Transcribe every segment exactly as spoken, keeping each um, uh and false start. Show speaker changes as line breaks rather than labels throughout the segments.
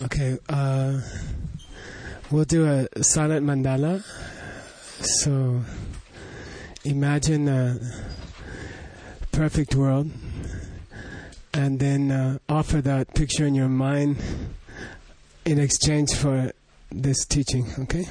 Okay, uh, we'll do a silent mandala. So imagine a perfect world and then uh, offer that picture in your mind in exchange for this teaching, okay?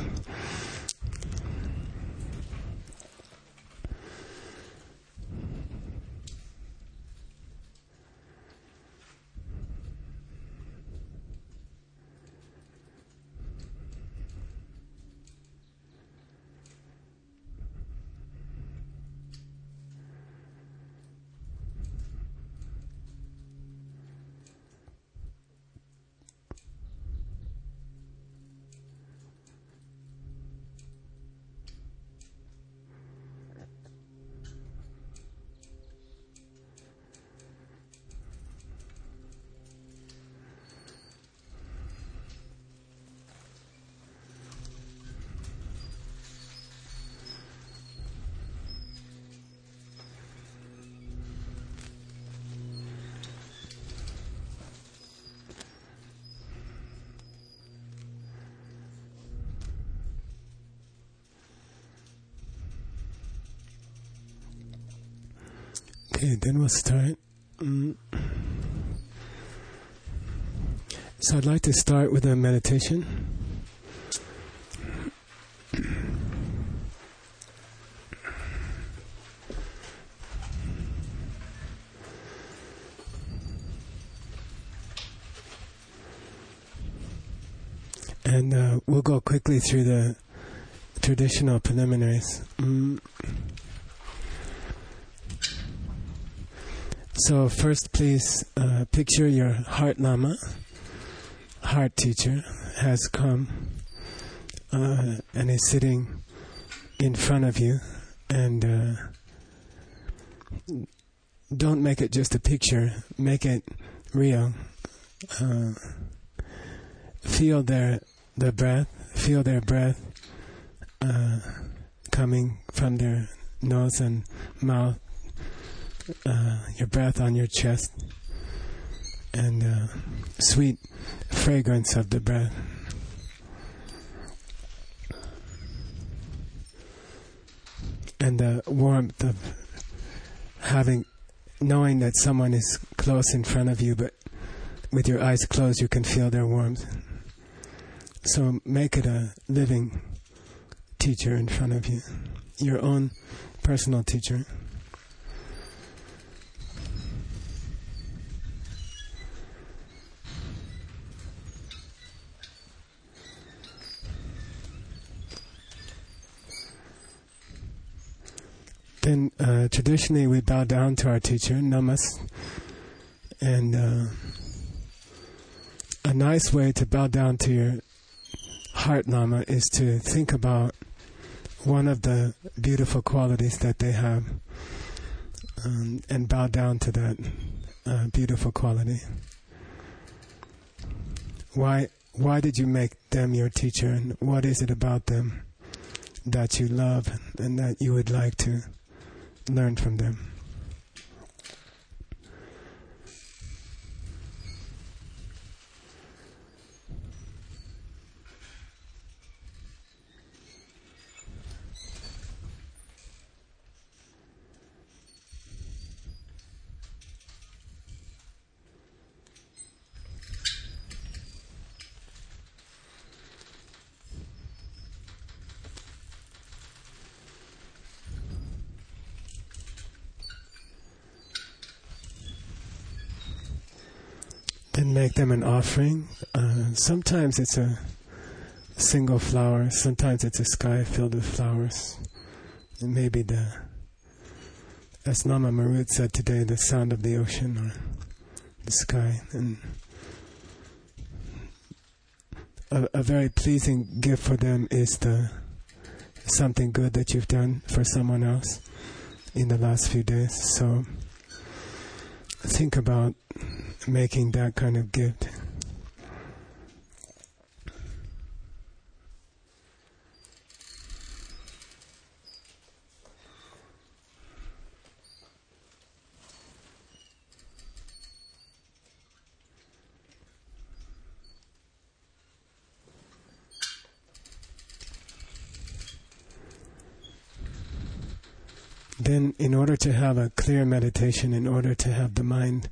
Okay, then we'll start. Mm. So I'd like to start with a meditation. And uh, we'll go quickly through the traditional preliminaries. Mm. So first, please uh, picture your heart lama, heart teacher, has come uh, and is sitting in front of you. And uh, don't make it just a picture, make it real. Uh, feel their the breath, feel their breath uh, coming from their nose and mouth. Uh, your breath on your chest and uh, sweet fragrance of the breath. And the warmth of having, knowing that someone is close in front of you, but with your eyes closed you can feel their warmth. So make it a living teacher in front of you, your own personal teacher. Then uh, traditionally we bow down to our teacher, namas, and uh, a nice way to bow down to your heart lama is to think about one of the beautiful qualities that they have, um, and bow down to that uh, beautiful quality. Why, why did you make them your teacher, and what is it about them that you love and that you would like to learn from them? Then make them an offering. Uh, sometimes it's a single flower, sometimes it's a sky filled with flowers. It may be the, as Lama Marut said today, the sound of the ocean or the sky. And a, a very pleasing gift for them is the something good that you've done for someone else in the last few days. So think about making that kind of gift. then in order to have a clear meditation, in order to have the mind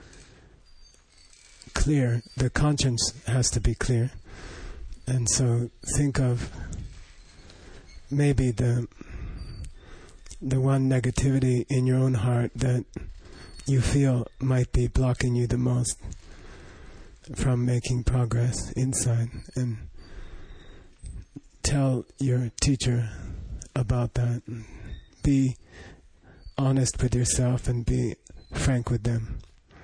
clear, the conscience has to be clear. And so think of maybe the the one negativity in your own heart that you feel might be blocking you the most from making progress inside, and tell your teacher about that. Be honest with yourself and be frank with them.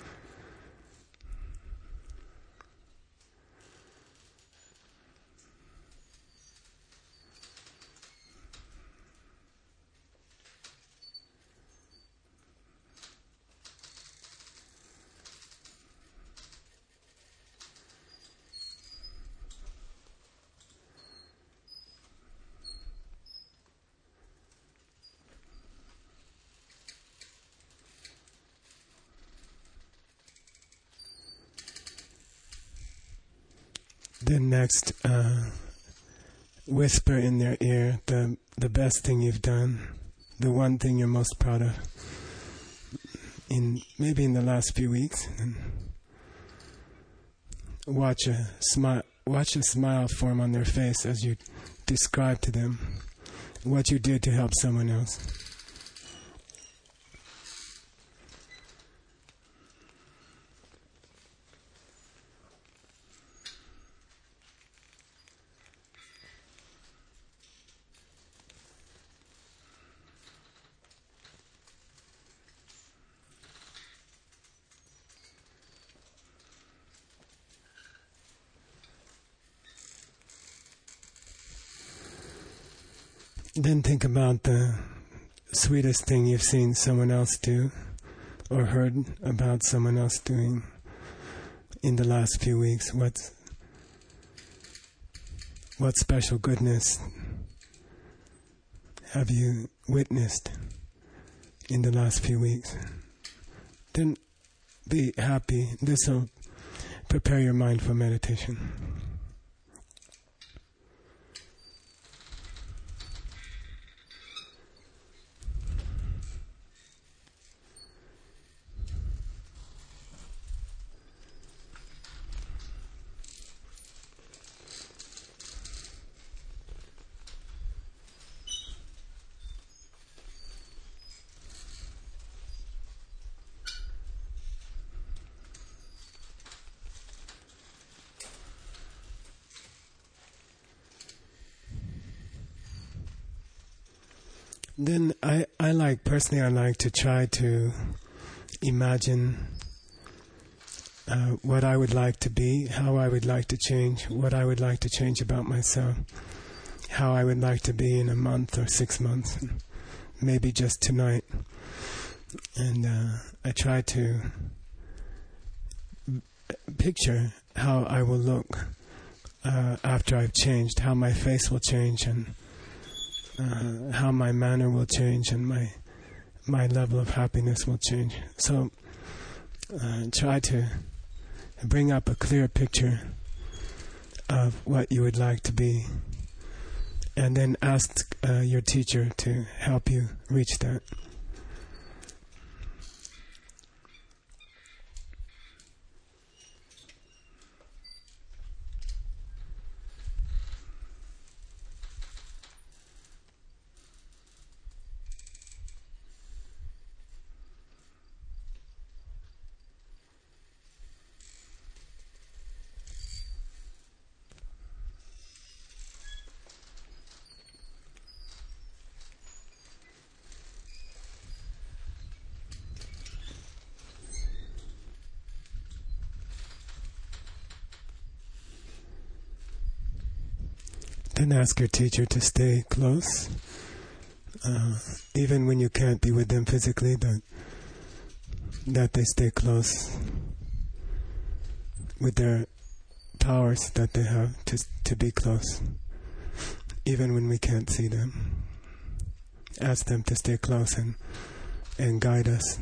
Then next, uh, whisper in their ear the the best thing you've done, the one thing you're most proud of, in maybe in the last few weeks, and watch a smile, watch a smile form on their face as you describe to them what you did to help someone else. Then think about the sweetest thing you've seen someone else do or heard about someone else doing in the last few weeks. What's, what special goodness have you witnessed in the last few weeks? Then be happy. This will prepare your mind for meditation. Then I, I like, personally I like to try to imagine uh, what I would like to be, how I would like to change, what I would like to change about myself, how I would like to be in a month or six months, maybe just tonight. And uh, I try to picture how I will look uh, after I've changed, how my face will change, and Uh, how my manner will change, and my my level of happiness will change. So uh, try to bring up a clear picture of what you would like to be, and then ask uh, your teacher to help you reach that. Then ask your teacher to stay close, uh, even when you can't be with them physically, that, that they stay close with their powers that they have to, to be close, even when we can't see them. Ask them to stay close and, and guide us.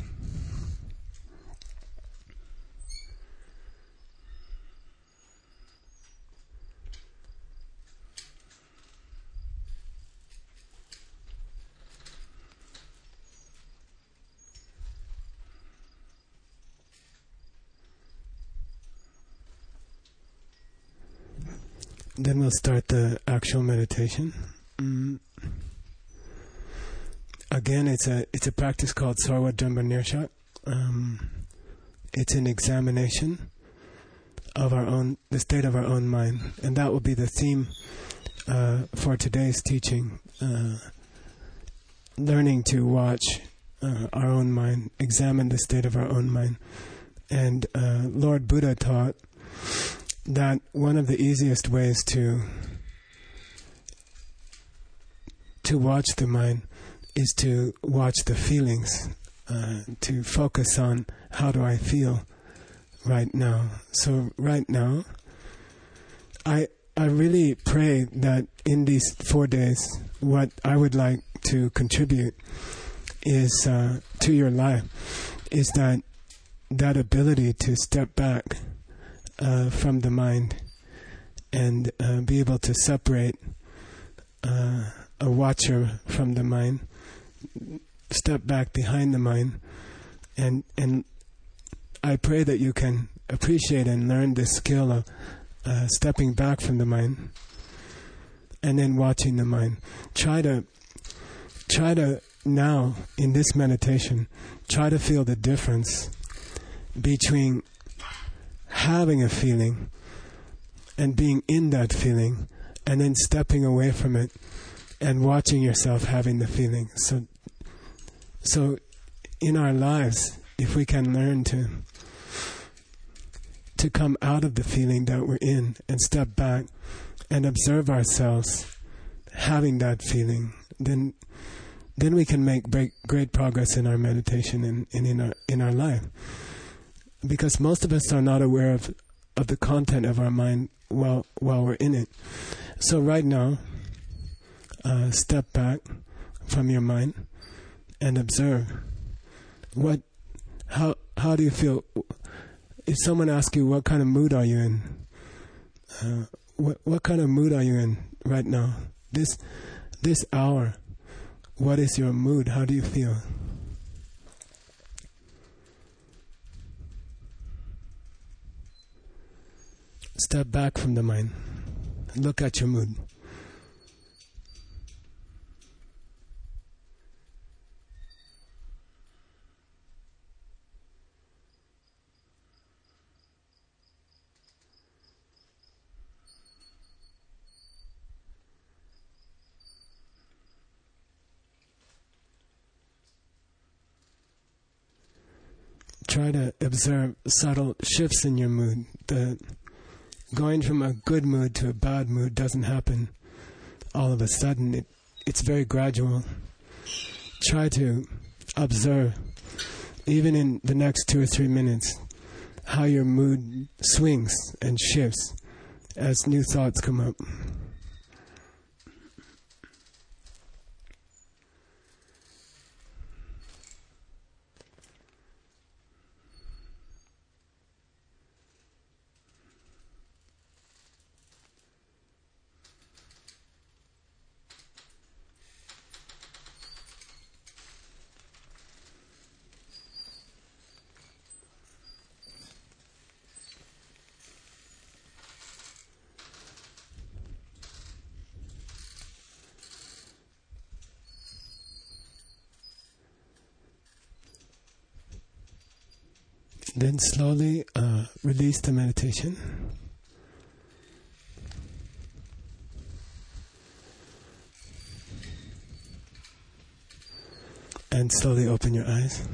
then we'll start the actual meditation. Mm. Again, it's a it's a practice called Sarva Dhamma Nirshak. Um, it's an examination of our own, the state of our own mind, and that will be the theme uh, for today's teaching. Uh, learning to watch uh, our own mind, examine the state of our own mind. And uh, Lord Buddha taught that one of the easiest ways to to watch the mind is to watch the feelings, uh, to focus on how do I feel right now. So right now, I I really pray that in these four days, what I would like to contribute is uh, to your life is that that ability to step back uh, from the mind and uh, be able to separate uh, a watcher from the mind, step back behind the mind, and and I pray that you can appreciate and learn this skill of uh, stepping back from the mind and then watching the mind. Try to try to now in this meditation, try to feel the difference between having a feeling and being in that feeling, and then stepping away from it and watching yourself having the feeling. So, so in our lives, if we can learn to to come out of the feeling that we're in and step back and observe ourselves having that feeling, then then we can make great, great progress in our meditation and, and in our in our life. Because most of us are not aware of, of the content of our mind while while we're in it. So right now, uh, step back from your mind and observe. What, how how do you feel? If someone asks you what kind of mood are you in, uh, what what kind of mood are you in right now? This this hour, what is your mood? How do you feel? Step back from the mind. Look at your mood. Try to observe subtle shifts in your mood. The going from a good mood to a bad mood doesn't happen all of a sudden. It, it's very gradual. Try to observe, even in the next two or three minutes, how your mood swings and shifts as new thoughts come up. Then slowly uh, release the meditation. And slowly open your eyes.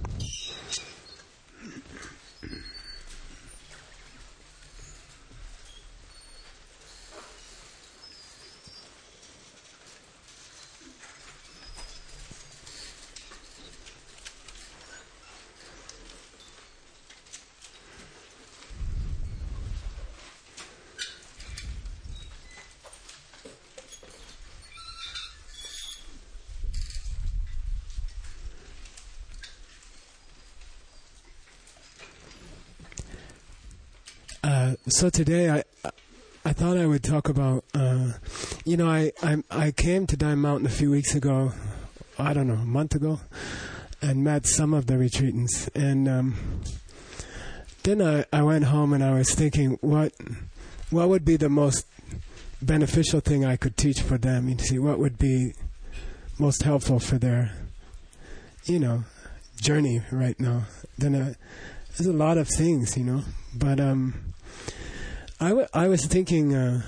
Uh, so today I I thought I would talk about, uh, you know, I, I I came to Dime Mountain a few weeks ago, I don't know, a month ago, and met some of the retreatants. And um, then I, I went home and I was thinking, what what would be the most beneficial thing I could teach for them. You see, what would be most helpful for their, you know, journey right now. Then uh, there's a lot of things, you know. But um, I, w- I was thinking uh,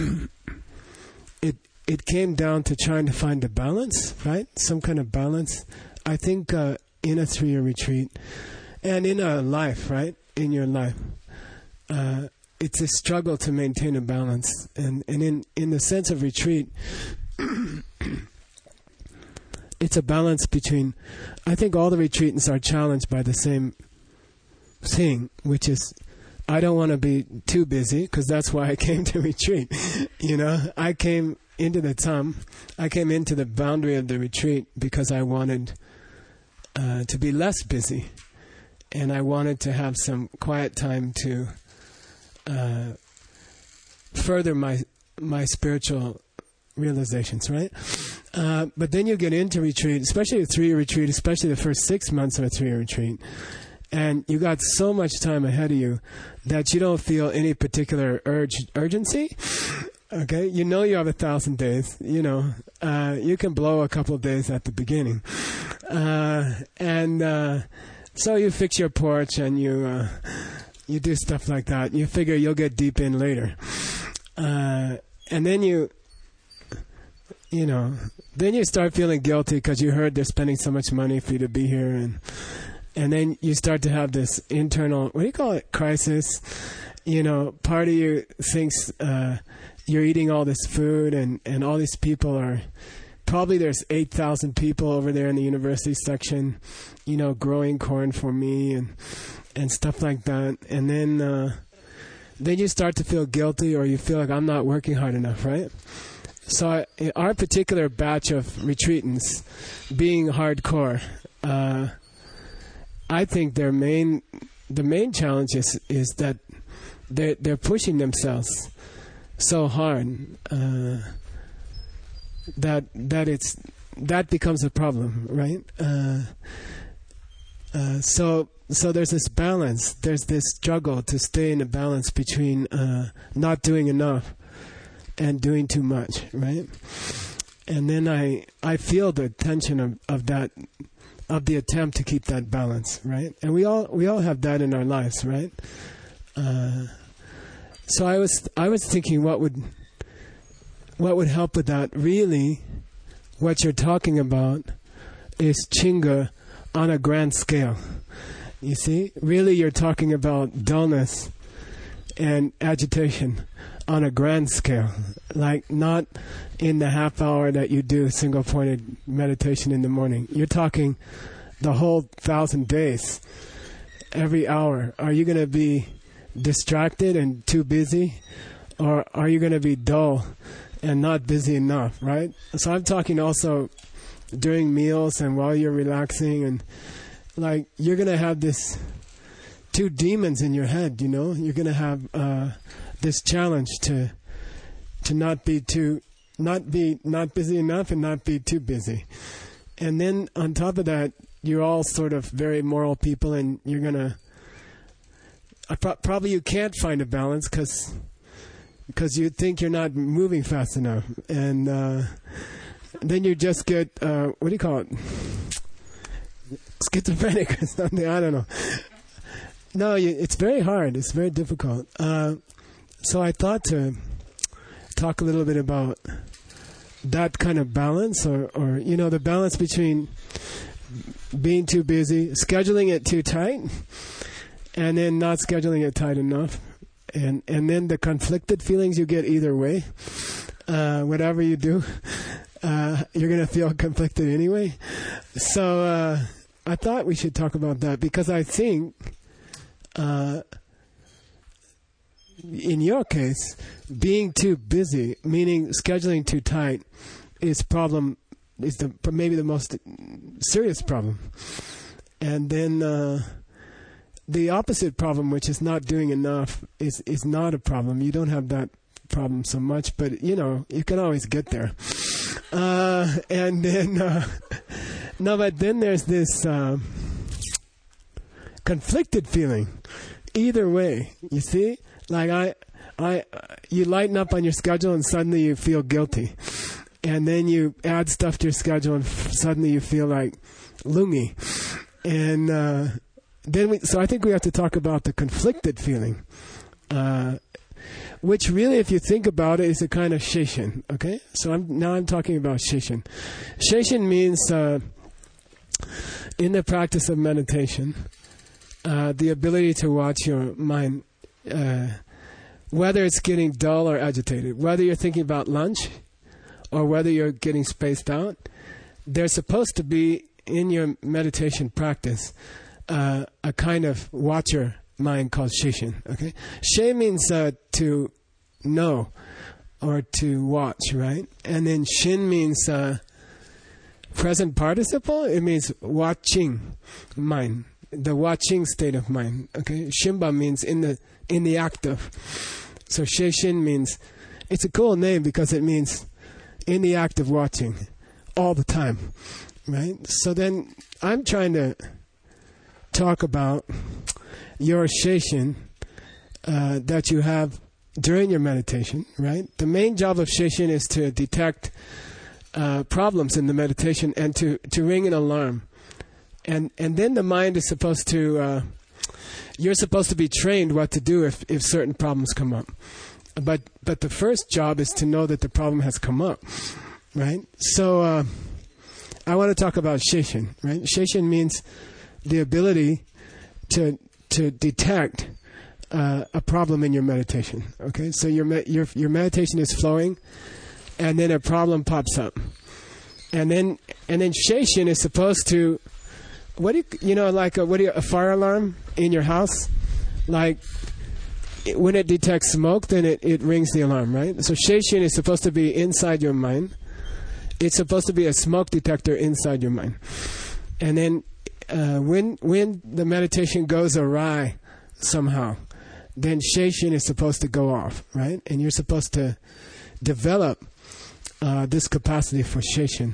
it it came down to trying to find a balance, right? Some kind of balance. I think uh, in a three-year retreat and in a life, right? In your life. Uh, it's a struggle to maintain a balance. And, and in, in the sense of retreat, it's a balance between, I think all the retreatants are challenged by the same thing, which is, I don't want to be too busy, because that's why I came to retreat. You know, I came into the Tam, I came into the boundary of the retreat because I wanted uh, to be less busy. And I wanted to have some quiet time to uh, further my my spiritual realizations, right? Uh, but then you get into retreat, especially a three-year retreat, especially the first six months of a three-year retreat, and you got so much time ahead of you that you don't feel any particular urge urgency. Okay, you know you have a thousand days. You know, uh, you can blow a couple of days at the beginning, uh, and uh, so you fix your porch and you uh, you do stuff like that. You figure you'll get deep in later, uh, and then you. You know, then you start feeling guilty because you heard they're spending so much money for you to be here, and and then you start to have this internal, what do you call it, crisis. You know, part of you thinks uh, you're eating all this food, and, and all these people are, probably there's eight thousand people over there in the university section, you know, growing corn for me and and stuff like that. And then uh, then you start to feel guilty, or you feel like I'm not working hard enough, right? So our particular batch of retreatants, being hardcore, uh, I think their main, the main challenge is, is that they're, they're pushing themselves so hard uh, that that it's that becomes a problem, right? Uh, uh, so so there's this balance, there's this struggle to stay in a balance between uh, not doing enough and doing too much, right? And then I I feel the tension of, of that, of the attempt to keep that balance, right? And we all we all have that in our lives, right? Uh, so I was I was thinking what would what would help with that. Really, what you're talking about is Chinga on a grand scale. You see, really, you're talking about dullness and agitation on a grand scale, like not in the half hour that you do single-pointed meditation in the morning. You're talking the whole thousand days, every hour. Are you going to be distracted and too busy, or are you going to be dull and not busy enough, right? So I'm talking also during meals and while you're relaxing, and like you're going to have this two demons in your head, you know? You're going to have uh, this challenge to to not be too, not be not busy enough and not be too busy. And then on top of that, you're all sort of very moral people, and you're going to, uh, pro- probably you can't find a balance because because you think you're not moving fast enough. And uh, then you just get, uh, what do you call it? Schizophrenic or something, I don't know. No, you, it's very hard. It's very difficult. Uh, so I thought to talk a little bit about that kind of balance, or, or, you know, the balance between being too busy, scheduling it too tight, and then not scheduling it tight enough. And, and then the conflicted feelings you get either way. Uh, whatever you do, uh, you're going to feel conflicted anyway. So uh, I thought we should talk about that, because I think Uh, in your case, being too busy, meaning scheduling too tight, is problem is the maybe the most serious problem. And then uh, the opposite problem, which is not doing enough, is is not a problem. You don't have that problem so much, but you know you can always get there. Uh, and then uh, no, but then there's this Uh, conflicted feeling either way, you see? Like I I, you lighten up on your schedule and suddenly you feel guilty. And then you add stuff to your schedule and f- suddenly you feel like lungi. And uh, then we, so I think we have to talk about the conflicted feeling, uh, which really, if you think about it, is a kind of sheishin. Okay, so I'm now I'm talking about sheishin. Sheishin means uh, in the practice of meditation, uh, the ability to watch your mind, uh, whether it's getting dull or agitated, whether you're thinking about lunch or whether you're getting spaced out. There's supposed to be in your meditation practice uh, a kind of watcher mind called sheishin. Okay, she means uh, to know or to watch, right? And then shin means uh, present participle. It means watching mind, the watching state of mind. Okay, shinba means in the in the act of. So sheishin means, it's a cool name because it means in the act of watching all the time, right? So then I'm trying to talk about your sheishin uh, that you have during your meditation, right? The main job of sheishin is to detect uh, problems in the meditation and to, to ring an alarm. And and then the mind is supposed to, uh, you're supposed to be trained what to do if, if certain problems come up. But but the first job is to know that the problem has come up, right? So uh, I want to talk about sheishin, right? Sheishin means the ability to to detect uh, a problem in your meditation. Okay, so your me- your your meditation is flowing, and then a problem pops up, and then and then sheishin is supposed to, what do you you know like a, what do you, a fire alarm in your house, like. When it detects smoke, then it, it rings the alarm, right? So sheishin is supposed to be inside your mind. It's supposed to be a smoke detector inside your mind. And then uh, when when the meditation goes awry somehow, then sheishin is supposed to go off, right? And you're supposed to develop uh, this capacity for sheishin,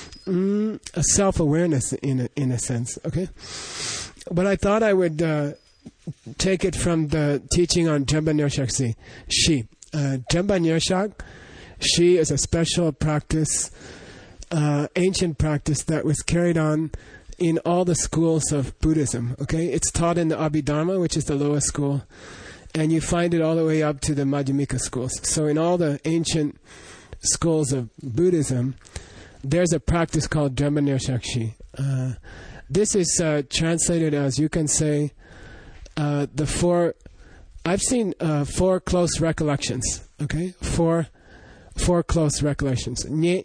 mm, a self-awareness in a, in a sense, okay? But I thought I would Uh, take it from the teaching on Jemba Nirshak Si, Shi. Uh, Jemba Nirshak, Shi is a special practice, uh, ancient practice that was carried on in all the schools of Buddhism. Okay, it's taught in the Abhidharma, which is the lowest school, and you find it all the way up to the Madhyamika schools. So in all the ancient schools of Buddhism, there's a practice called Jemba Nirshak Shi. Uh, this is uh, translated as, you can say, Uh, the four, I've seen uh, four close recollections, okay? Four four close recollections.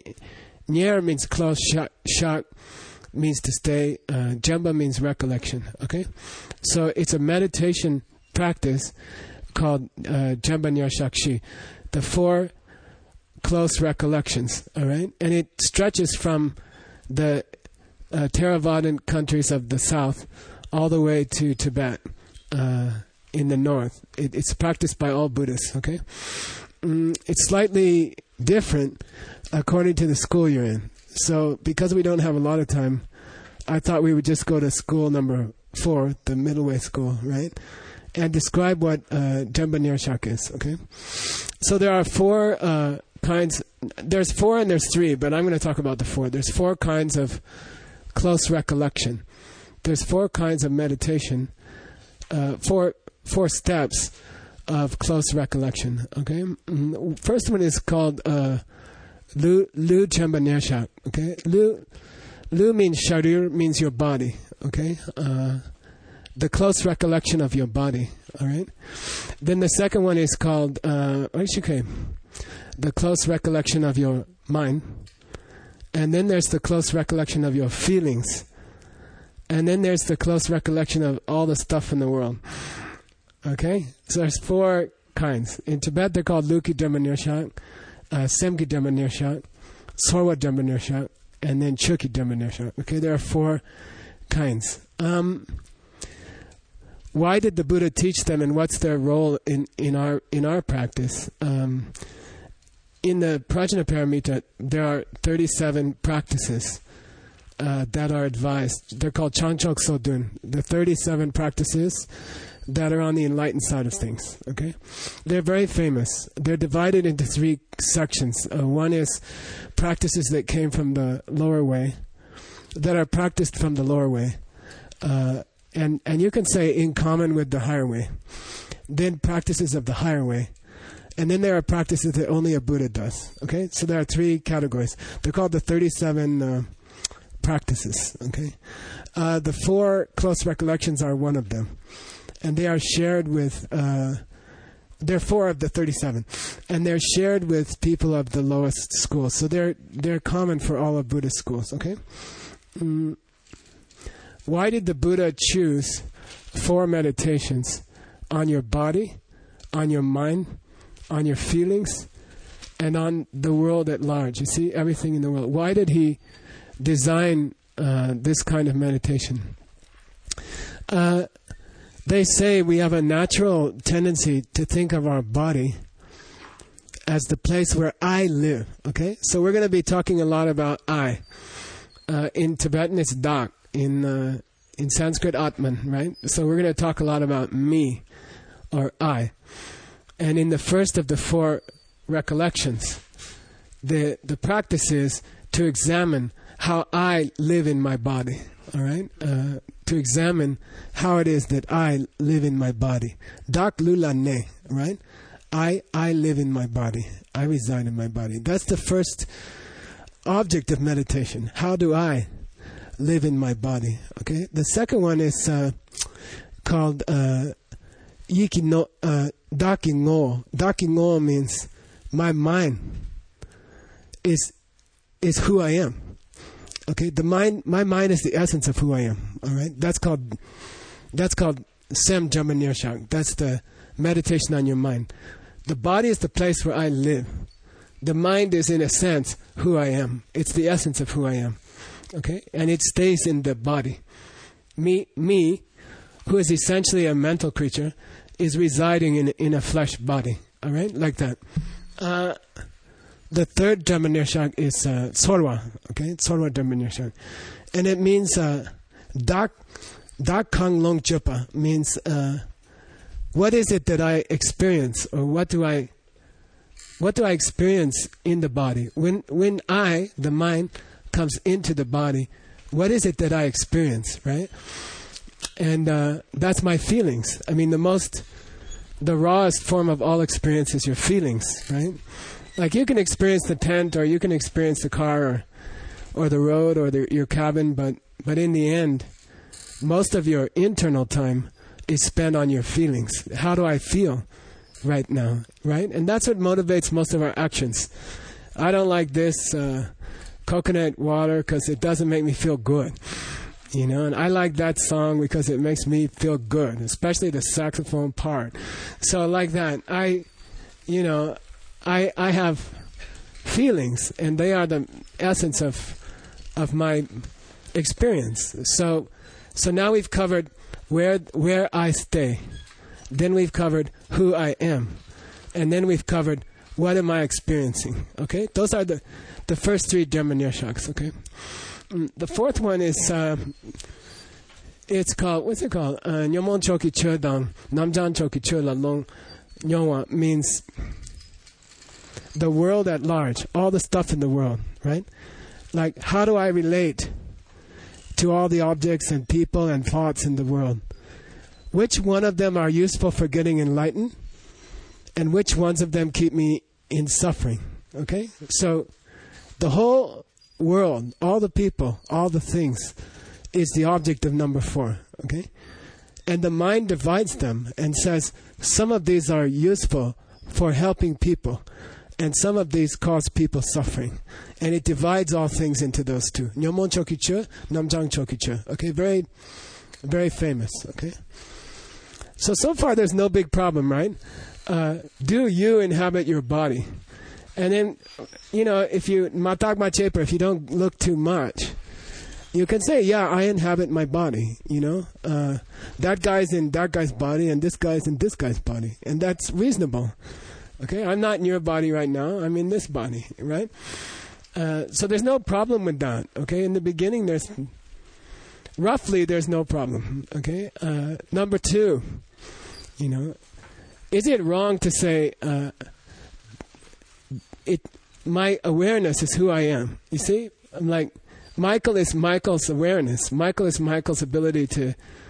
Nyer means close, shak, shak means to stay, uh, Jemba means recollection, okay? So it's a meditation practice called uh, Jemba Nirshak Shi, the four close recollections, all right? And it stretches from the uh, Theravadan countries of the south all the way to Tibet. Uh, in the north. It, it's practiced by all Buddhists, okay? Mm, it's slightly different according to the school you're in. So because we don't have a lot of time, I thought we would just go to school number four, the middle way school, right? And describe what uh, Jemba Nirshak is, okay? So there are four uh, kinds, there's four and there's three, but I'm going to talk about the four. There's four kinds of close recollection. There's four kinds of meditation. Uh, four four steps of close recollection. Okay, mm-hmm. First one is called uh, Lu Lu Jemba Nirshak. Okay, Lu Lu means sharir, means your body. Okay, uh, the close recollection of your body. All right. Then the second one is called uh, the close recollection of your mind, and then there's the close recollection of your feelings. And then there's the close recollection of all the stuff in the world. Okay? So there's four kinds. In Tibet, they're called Luki Jemba Nirshak, uh, Semki Jemba Nirshak, Sorwa Jemba Nirshak, and then Chuki Jemba Nirshak. Okay? There are four kinds. Um, why did the Buddha teach them, and what's their role in, in our in our practice? Um, in the Prajnaparamita, there are thirty-seven practices uh, that are advised. They're called Chanchok Sodun, the thirty-seven practices that are on the enlightened side of things. Okay, they're very famous. They're divided into three sections. Uh, one is practices that came from the lower way, that are practiced from the lower way, uh, and and you can say in common with the higher way. Then practices of the higher way, and then there are practices that only a Buddha does. Okay, so there are three categories. They're called the thirty-seven uh, practices. Okay, uh, the four close recollections are one of them, and they are shared with. Uh, There are four of the thirty-seven, and they're shared with people of the lowest schools. So they're they're common for all of Buddhist schools. Okay, mm. Why did the Buddha choose four meditations on your body, on your mind, on your feelings, and on the world at large? You see, everything in the world. Why did he design uh, this kind of meditation? Uh, They say we have a natural tendency to think of our body as the place where I live. Okay, so we're going to be talking a lot about I. Uh, in Tibetan, it's Dak. In uh, in Sanskrit, Atman. Right. So we're going to talk a lot about me, or I. And in the first of the four recollections, the the practice is to examine how I live in my body. All right. Uh, to examine how it is that I live in my body. Dak lula ne, right? I I live in my body. I reside in my body. That's the first object of meditation. How do I live in my body? Okay. The second one is uh, called uh, yiki no uh, daki ngo. Daki ngo means my mind is is who I am. Okay, the mind, my mind is the essence of who I am. All right, that's called that's called Sem Jama Nirshak. That's the meditation on your mind. The body is the place where I live. The mind is, in a sense, who I am. It's the essence of who I am. Okay, and it stays in the body. Me, me, who is essentially a mental creature, is residing in in a flesh body. All right, like that. Uh, The third Dhamma Nirshak is uh, Sorwa, okay? Sorwa Dhamma Nirshak. And it means, uh, Dak, Dak Kang Long Chupa means, uh, what is it that I experience, or what do I, what do I experience in the body? When, when I, the mind, comes into the body, what is it that I experience, right? And uh, that's my feelings. I mean, the most, the rawest form of all experience is your feelings, right? Like you can experience the tent, or you can experience the car, or, or the road, or the, your cabin, but, but in the end, most of your internal time is spent on your feelings. How do I feel right now, right? And that's what motivates most of our actions. I don't like this uh, coconut water because it doesn't make me feel good, you know, and I like that song because it makes me feel good, especially the saxophone part. So like that, I, you know, I I have feelings, and they are the essence of of my experience. So so now we've covered where where I stay. Then we've covered who I am. And then we've covered what am I experiencing. Okay? Those are the, the first three Dhamma Nirshaks, okay? The fourth one is uh, it's called, what's it called? Uh, Nyomon Choki Che Dang, Namjan Choki Che La Long Nyongwa means the world at large, all the stuff in the world, right? Like, how do I relate to all the objects and people and thoughts in the world? Which one of them are useful for getting enlightened? And which ones of them keep me in suffering? Okay? So, the whole world, all the people, all the things, is the object of number four. Okay? And the mind divides them and says, some of these are useful for helping people, and some of these cause people suffering. And it divides all things into those two. Nyomon Chokiche, Namjang Chokiche. Okay, very, very famous. Okay? So, so far there's no big problem, right? Uh, do you inhabit your body? And then, you know, if you, matak machepa, if you don't look too much, you can say, yeah, I inhabit my body, you know. Uh, that guy's in that guy's body, and this guy's in this guy's body. And that's reasonable. Okay, I'm not in your body right now. I'm in this body, right? Uh, so there's no problem with that, okay? In the beginning, there's, roughly, there's no problem, okay? Uh, number two, you know, is it wrong to say, uh, it, my awareness is who I am? You see? I'm like, Michael is Michael's awareness. Michael is Michael's ability to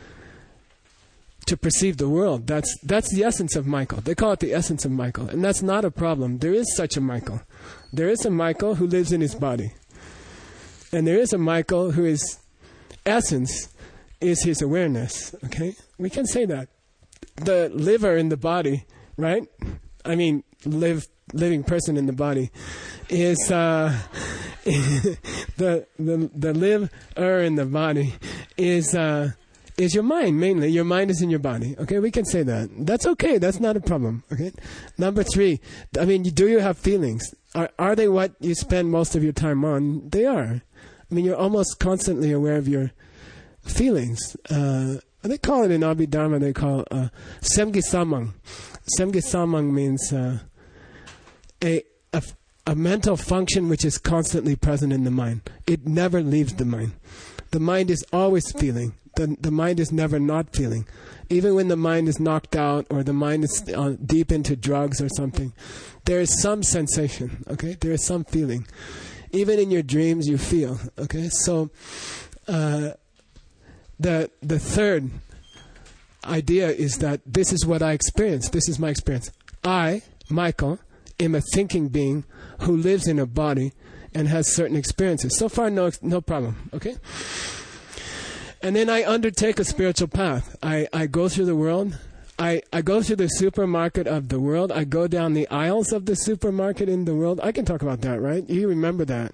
to perceive the world. That's that's the essence of Michael. They call it the essence of Michael. And that's not a problem. There is such a Michael. There is a Michael who lives in his body. And there is a Michael who is essence is his awareness. Okay? We can say that. The liver in the body, right? I mean, live living person in the body is uh, the the the liver in the body is uh, is your mind mainly. Your mind is in your body. Okay, we can say that. That's okay. That's not a problem. Okay. Number three. I mean, do you have feelings? Are are they what you spend most of your time on? They are. I mean, you're almost constantly aware of your feelings. Uh, they call it in Abhidharma. They call it, uh, Semgi Samang. Semgi Samang means uh, a, a a mental function which is constantly present in the mind. It never leaves the mind. The mind is always feeling. The the mind is never not feeling. Even when the mind is knocked out or the mind is uh, deep into drugs or something, there is some sensation, okay? There is some feeling. Even in your dreams you feel, okay? So uh, the the third idea is that this is what I experience. This is my experience. I, Michael, am a thinking being who lives in a body and has certain experiences. So far, no no problem, okay? And then I undertake a spiritual path. I, I go through the world. I, I go through the supermarket of the world. I go down the aisles of the supermarket in the world. I can talk about that, right? You remember that.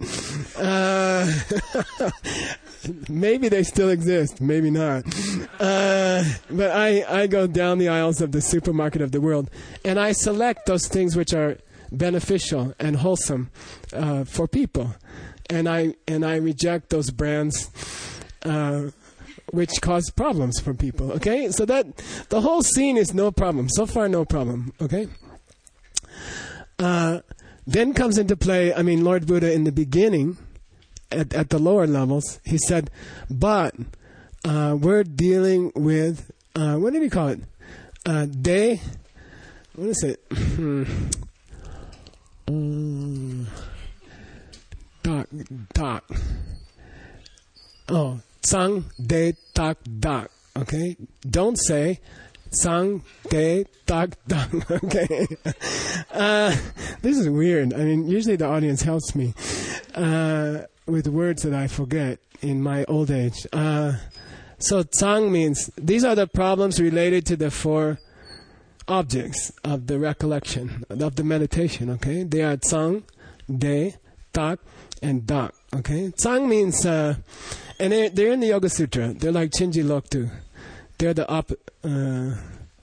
Uh, maybe they still exist. Maybe not. Uh, but I, I go down the aisles of the supermarket of the world. And I select those things which are beneficial and wholesome uh, for people. And I, and I reject those brands uh which cause problems for people, okay? So that, the whole scene is no problem. So far, no problem, okay? Uh, then comes into play, I mean, Lord Buddha in the beginning, at, at the lower levels, he said, but uh, we're dealing with, uh, what did he call it? Uh, de, what is it? um, doc, doc. Oh, Sang de tak dak, okay? Don't say sang de tak dak, okay? Uh, this is weird. I mean, usually the audience helps me uh, with words that I forget in my old age. Uh, so sang means, these are the problems related to the four objects of the recollection, of the meditation, okay? They are sang, de, tak, and dak, okay? Sang means... Uh, And they're, they're in the Yoga Sutra. They're like Chinji Loktu. They're the op... Uh,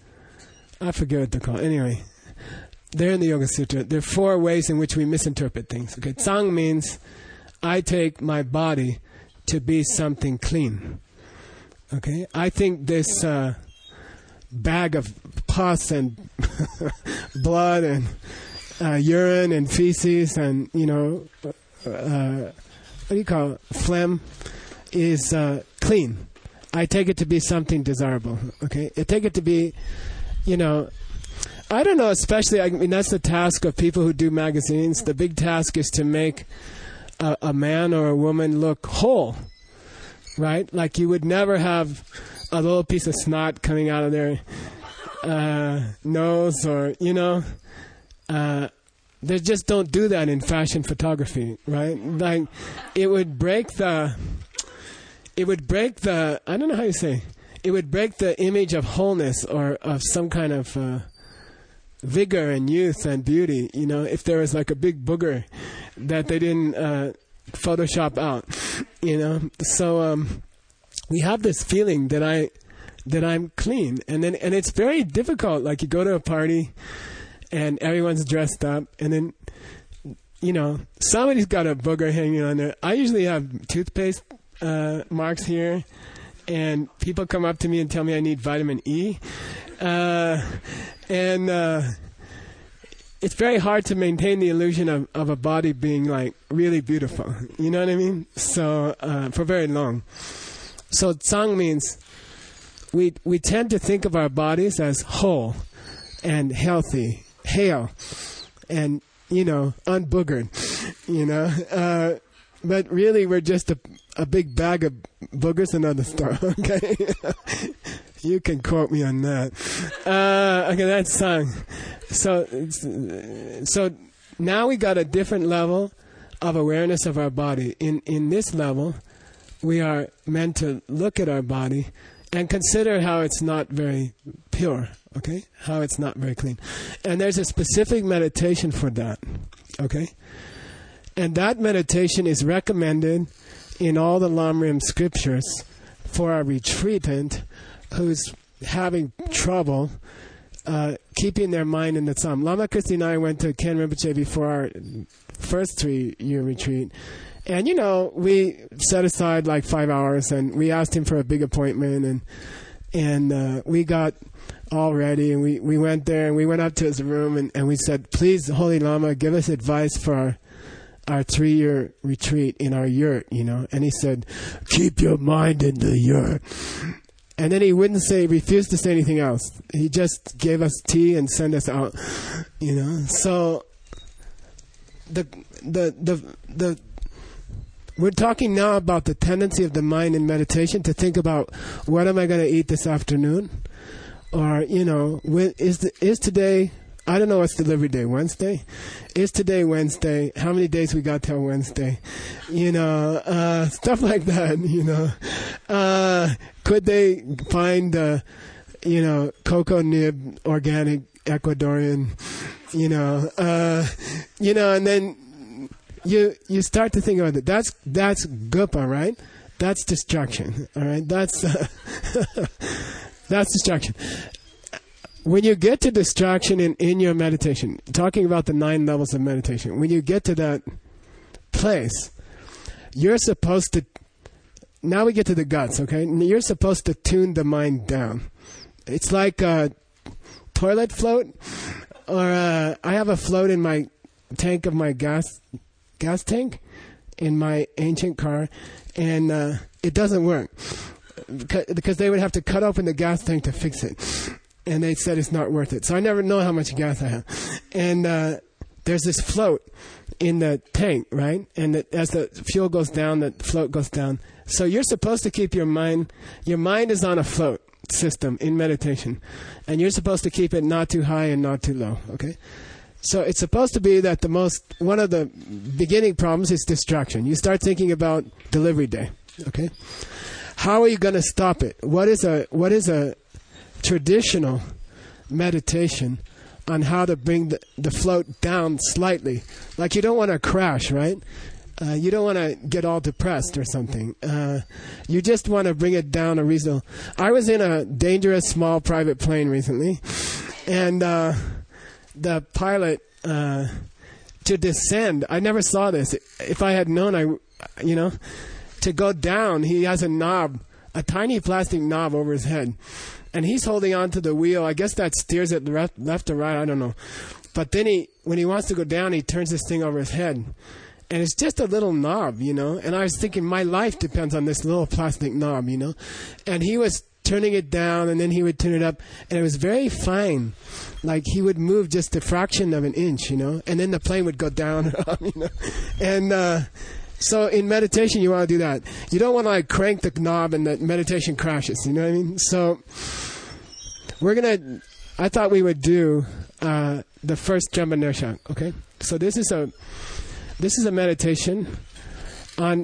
I forget what they're called. Anyway, they're in the Yoga Sutra. There are four ways in which we misinterpret things. Okay, Tsang means I take my body to be something clean. Okay, I think this uh, bag of pus and blood and uh, urine and feces and, you know, uh, what do you call it? Phlegm is uh, clean. I take it to be something desirable. Okay, I take it to be, you know, I don't know. Especially, I mean, that's the task of people who do magazines. The big task is to make a, a man or a woman look whole, right? Like you would never have a little piece of snot coming out of their uh, nose, or you know. Uh, they just don't do that in fashion photography, right? Like it would break the. It would break the, I don't know how you say, it would break the image of wholeness or of some kind of uh, vigor and youth and beauty, you know, if there was like a big booger that they didn't uh, Photoshop out, you know. So um, we have this feeling that, I, that I'm clean. And then and it's very difficult. Like you go to a party and everyone's dressed up and then, you know, somebody's got a booger hanging on there. I usually have toothpaste Uh, marks here, and people come up to me and tell me I need vitamin E, uh, and uh, it's very hard to maintain the illusion of, of a body being like really beautiful. You know what I mean? So uh, for very long. So tsang means we we tend to think of our bodies as whole and healthy, hale, and you know unboogered. You know, uh, but really we're just a a big bag of boogers and other stuff. Okay, you can quote me on that. Uh, okay, that's tsang. So, so now we got a different level of awareness of our body. In in this level, we are meant to look at our body and consider how it's not very pure, okay? How it's not very clean. And there's a specific meditation for that, okay? And that meditation is recommended in all the Lamrim scriptures for a retreatant who's having trouble Uh, keeping their mind in the tsam. Lama Christy and I went to Ken Rinpoche before our first three-year retreat. And, you know, we set aside like five hours and we asked him for a big appointment. And and uh, we got all ready and we, we went there and we went up to his room and, and we said, please, Holy Lama, give us advice for our, our three-year retreat in our yurt, you know. And he said, keep your mind in the yurt. And then he wouldn't say, refused to say anything else. He just gave us tea and sent us out, you know. So the the the the we're talking now about the tendency of the mind in meditation to think about what am I going to eat this afternoon, or you know, when, is the, is today. I don't know what's delivery day, Wednesday? Is today Wednesday? How many days we got till Wednesday? You know, uh, stuff like that, you know. Uh, could they find, uh, you know, cocoa nib, organic, Ecuadorian, you know, uh, you know, and then you you start to think about it. That's, that's gupa, right? That's distraction, all right? That's, uh, that's distraction. When you get to distraction in, in your meditation, talking about the nine levels of meditation, when you get to that place, you're supposed to, now we get to the guts, okay? You're supposed to tune the mind down. It's like a toilet float, or uh, I have a float in my tank of my gas gas tank in my ancient car, and uh, it doesn't work because they would have to cut open the gas tank to fix it. And they said it's not worth it. So I never know how much gas I have. And uh, there's this float in the tank, right? And the, as the fuel goes down, the float goes down. So you're supposed to keep your mind, your mind is on a float system in meditation. And you're supposed to keep it not too high and not too low, okay? So it's supposed to be that the most, one of the beginning problems is distraction. You start thinking about delivery day, okay? How are you going to stop it? What is a, what is a, traditional meditation on how to bring the, the float down slightly. Like you don't want to crash, right? Uh, you don't want to get all depressed or something. Uh, you just want to bring it down a reasonable. I was in a dangerous small private plane recently, and uh, the pilot, uh, to descend, I never saw this. If I had known, I, you know, to go down, he has a knob, a tiny plastic knob over his head. And he's holding on to the wheel. I guess that steers it left, left or right. I don't know. But then he, when he wants to go down, he turns this thing over his head. And it's just a little knob, you know. And I was thinking, my life depends on this little plastic knob, you know. And he was turning it down, and then he would turn it up. And it was very fine. Like he would move just a fraction of an inch, you know. And then the plane would go down and up, you know. And, uh... So in meditation, you want to do that. You don't want to like crank the knob and the meditation crashes. You know what I mean? So we're gonna. I thought we would do uh, the first Jamba Nershak. Okay. So this is a this is a meditation on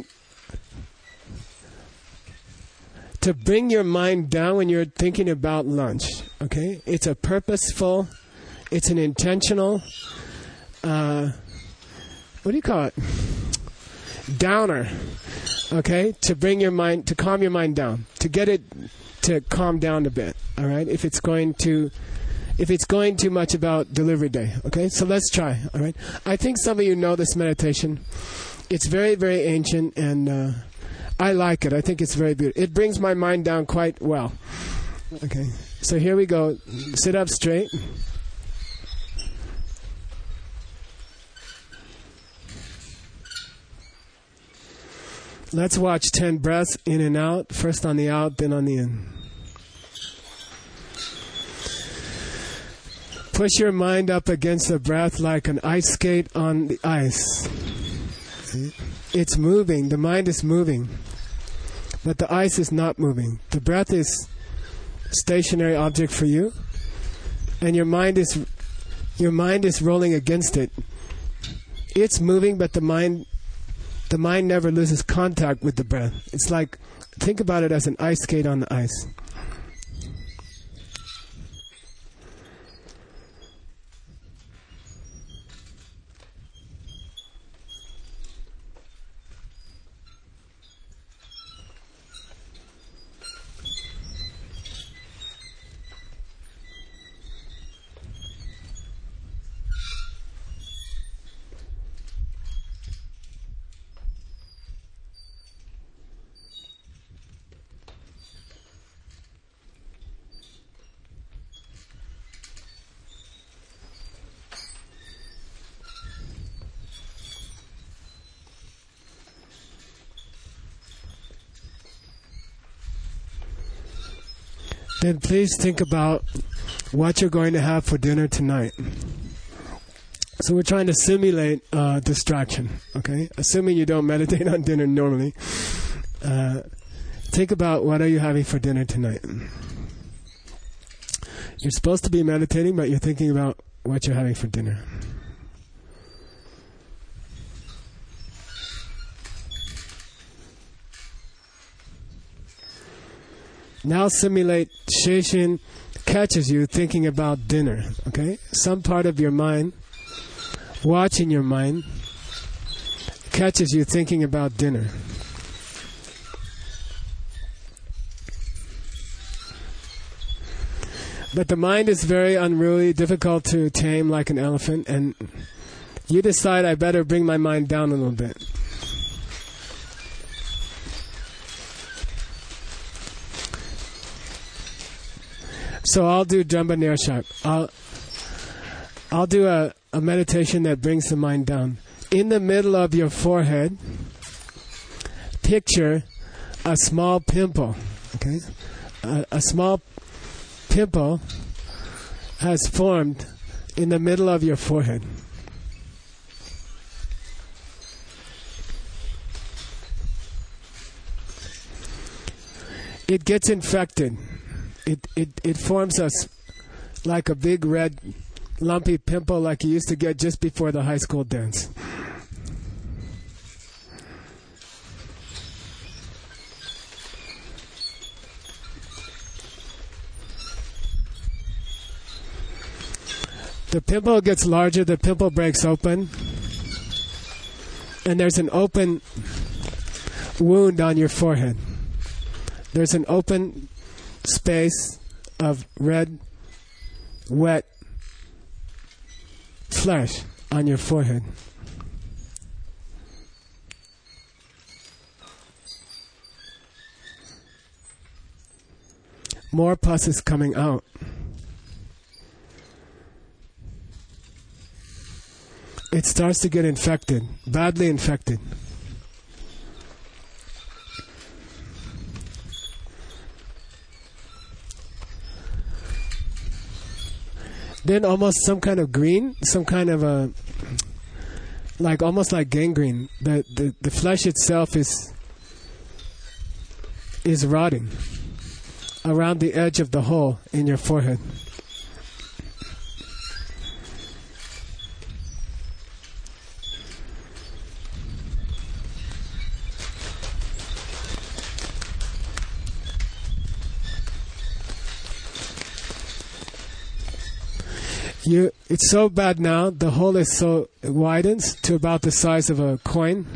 to bring your mind down when you're thinking about lunch. Okay. It's a purposeful. It's an intentional. Uh, what do you call it? Downer, okay, to bring your mind, to calm your mind down, to get it to calm down a bit, all right, if it's going to, if it's going too much about delivery day, okay, so let's try, all right. I think some of you know this meditation. It's very, very ancient, and uh, I like it. I think it's very beautiful. It brings my mind down quite well, okay. So here we go. Sit up straight. Let's watch ten breaths in and out, first on the out, then on the in. Push your mind up against the breath like an ice skate on the ice. It's moving, the mind is moving, but the ice is not moving. The breath is a stationary object for you, and your mind is your mind is rolling against it. It's moving, but the mind the mind never loses contact with the breath. It's like, think about it as an ice skate on the ice. Then please think about what you're going to have for dinner tonight. So we're trying to simulate uh, distraction, okay? Assuming you don't meditate on dinner normally. Uh, think about, what are you having for dinner tonight? You're supposed to be meditating, but you're thinking about what you're having for dinner. Now simulate Shishin catches you thinking about dinner, okay? Some part of your mind, watching your mind, catches you thinking about dinner. But the mind is very unruly, difficult to tame like an elephant, and you decide, I better bring my mind down a little bit. So I'll do Jamba Nirshak. I'll I'll do a, a meditation that brings the mind down. In the middle of your forehead, picture a small pimple. Okay, a, a small pimple has formed in the middle of your forehead. It gets infected. It, it it forms us like a big red lumpy pimple like you used to get just before the high school dance. The pimple gets larger, the pimple breaks open, and there's an open wound on your forehead. There's an open space of red, wet flesh on your forehead. More pus is coming out. It starts to get infected, badly infected. Then almost some kind of green, some kind of a, like almost like gangrene. The, the, the flesh itself is is rotting around the edge of the hole in your forehead. You, it's so bad now, the hole is so, it widens to about the size of a coin.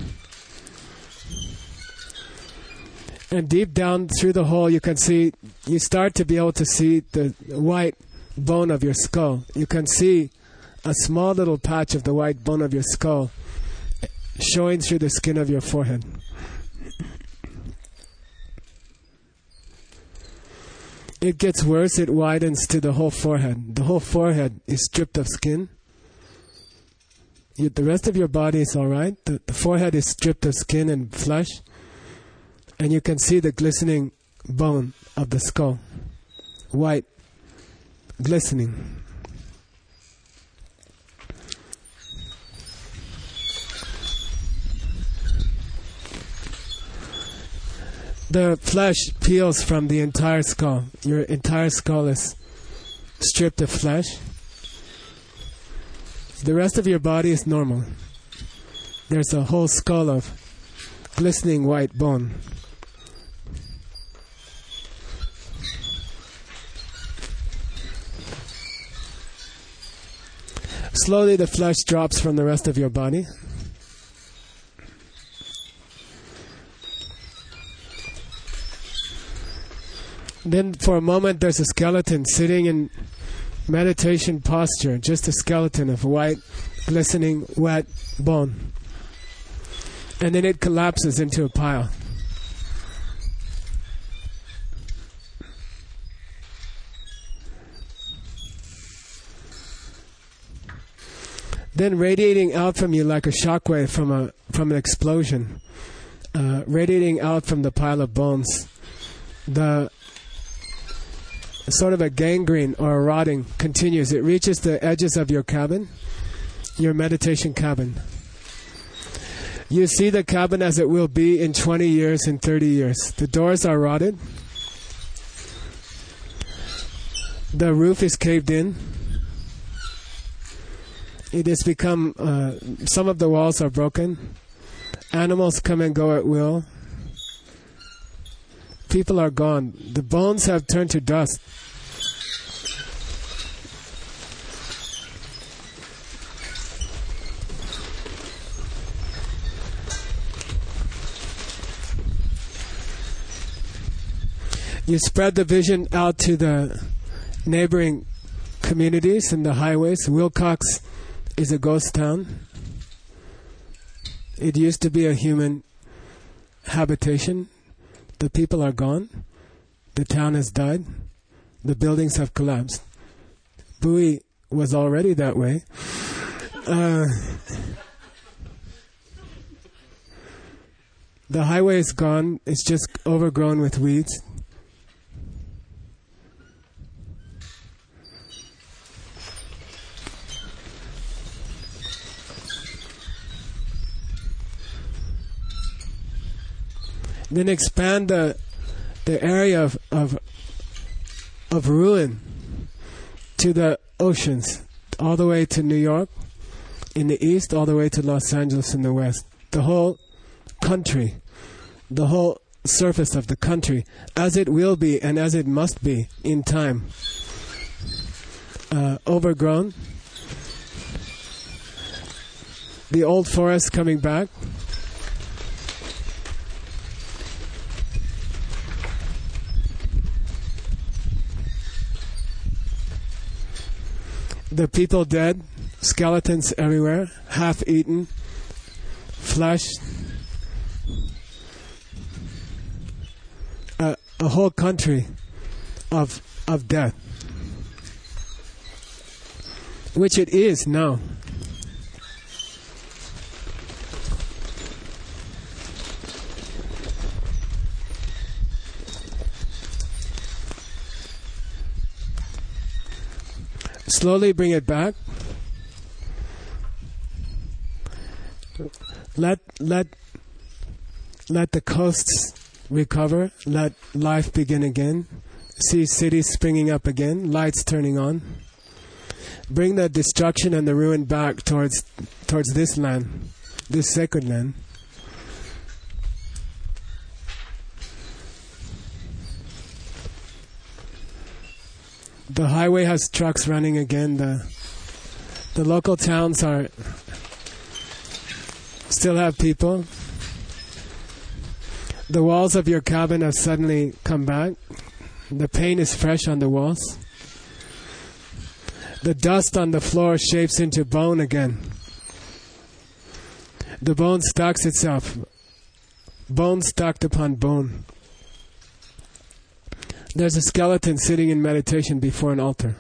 And deep down through the hole you can see, you start to be able to see the white bone of your skull. You can see a small little patch of the white bone of your skull showing through the skin of your forehead. It gets worse, it widens to the whole forehead. The whole forehead is stripped of skin. You, the rest of your body is alright. The, the forehead is stripped of skin and flesh. And you can see the glistening bone of the skull. White, glistening. The flesh peels from the entire skull. Your entire skull is stripped of flesh. The rest of your body is normal. There's a whole skull of glistening white bone. Slowly the flesh drops from the rest of your body. Then for a moment there's a skeleton sitting in meditation posture, just a skeleton of white, glistening, wet bone. And then it collapses into a pile. Then radiating out from you like a shockwave from a from an explosion, uh, radiating out from the pile of bones, the sort of a gangrene or a rotting continues. It reaches the edges of your cabin, your meditation cabin. You see the cabin as it will be in twenty years, in thirty years. The doors are rotted. The roof is caved in. It has become, uh, some of the walls are broken. Animals come and go at will. People are gone. The bones have turned to dust. You spread the vision out to the neighboring communities and the highways. Wilcox is a ghost town. It used to be a human habitation. The people are gone. The town has died. The buildings have collapsed. Bowie was already that way. Uh, the highway is gone. It's just overgrown with weeds. Then expand the the area of, of of ruin to the oceans, all the way to New York in the east, all the way to Los Angeles in the west. The whole country, the whole surface of the country, as it will be and as it must be in time, uh, overgrown. The old forest coming back. The people dead, skeletons everywhere, half-eaten, flesh. Uh, a whole country of of death, which it is now. Slowly bring it back. Let let let the coasts recover. Let life begin again. See cities springing up again. Lights turning on. Bring the destruction and the ruin back towards towards this land, this sacred land. The highway has trucks running again. The the local towns are still have people. The walls of your cabin have suddenly come back. The paint is fresh on the walls. The dust on the floor shapes into bone again. The bone stacks itself. Bone stacked upon bone. There's a skeleton sitting in meditation before an altar.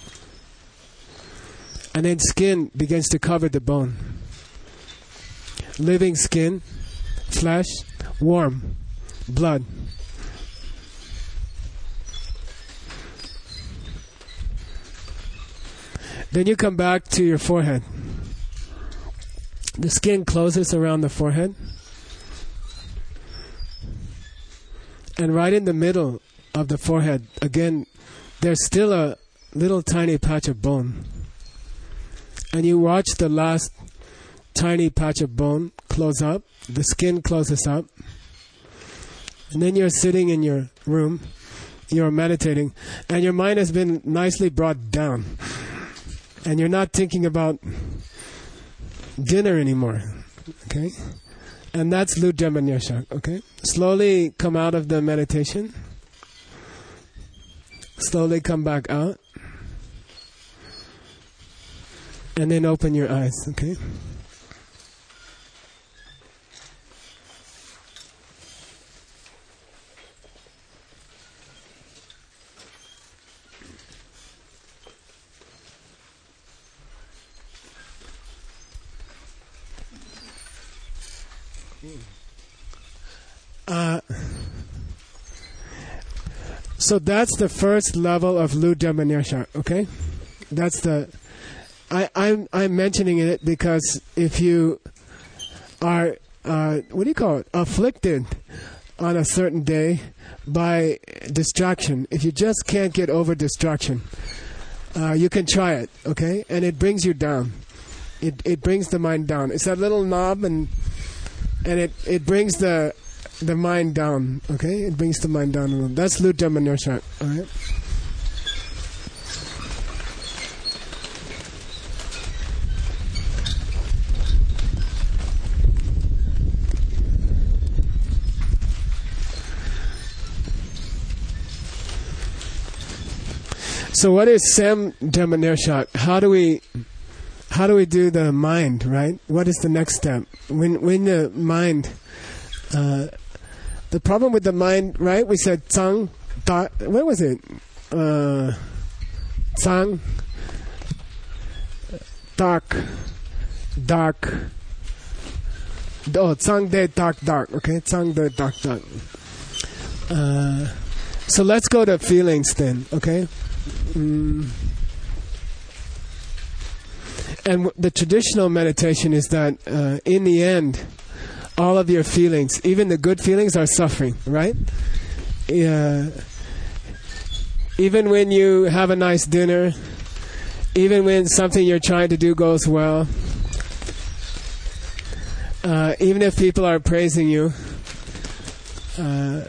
And then skin begins to cover the bone. Living skin, flesh, warm, blood. Then you come back to your forehead. The skin closes around the forehead. And right in the middle of the forehead, again, there's still a little tiny patch of bone. And you watch the last tiny patch of bone close up. The skin closes up. And then you're sitting in your room. You're meditating. And your mind has been nicely brought down. And you're not thinking about dinner anymore. Okay? And that's Ludhyamma Nirsha. Okay? Slowly come out of the meditation. Slowly come back out. And then open your eyes. Okay? Uh, so that's the first level of Ludhyamma Nirsha, okay? That's the... I, I'm, I'm mentioning it because if you are, uh, what do you call it, afflicted on a certain day by distraction, if you just can't get over distraction, uh, you can try it, okay? And it brings you down. It it brings the mind down. It's that little knob, and and it, it brings the the mind down, okay? It brings the mind down a little. That's Ludhyamma Nirsha, all right? So what is Samdhamma Nirsha? How do we how do we do the mind, right? What is the next step? When when the mind uh, the problem with the mind, right? We said tsang, da, what was it? Uh, tsang, dark, dark. Oh, tsang de dark, dark. Okay, tsang de dark, dark. Uh, so let's go to feelings then. Okay. Mm. And w- the traditional meditation is that uh, in the end, all of your feelings, even the good feelings, are suffering, right? Yeah. Even when you have a nice dinner, even when something you're trying to do goes well, uh, even if people are praising you, uh,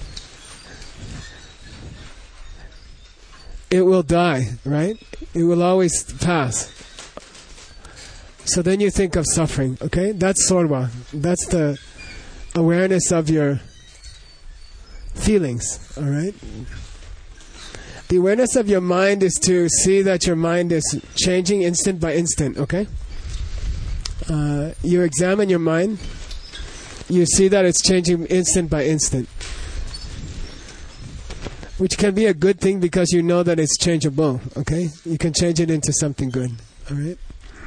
it will die, right? It will always pass. So then you think of suffering, okay? That's sorwa. That's the awareness of your feelings, all right? The awareness of your mind is to see that your mind is changing instant by instant, okay? Uh, you examine your mind. You see that it's changing instant by instant. Which can be a good thing because you know that it's changeable, okay? You can change it into something good, all right?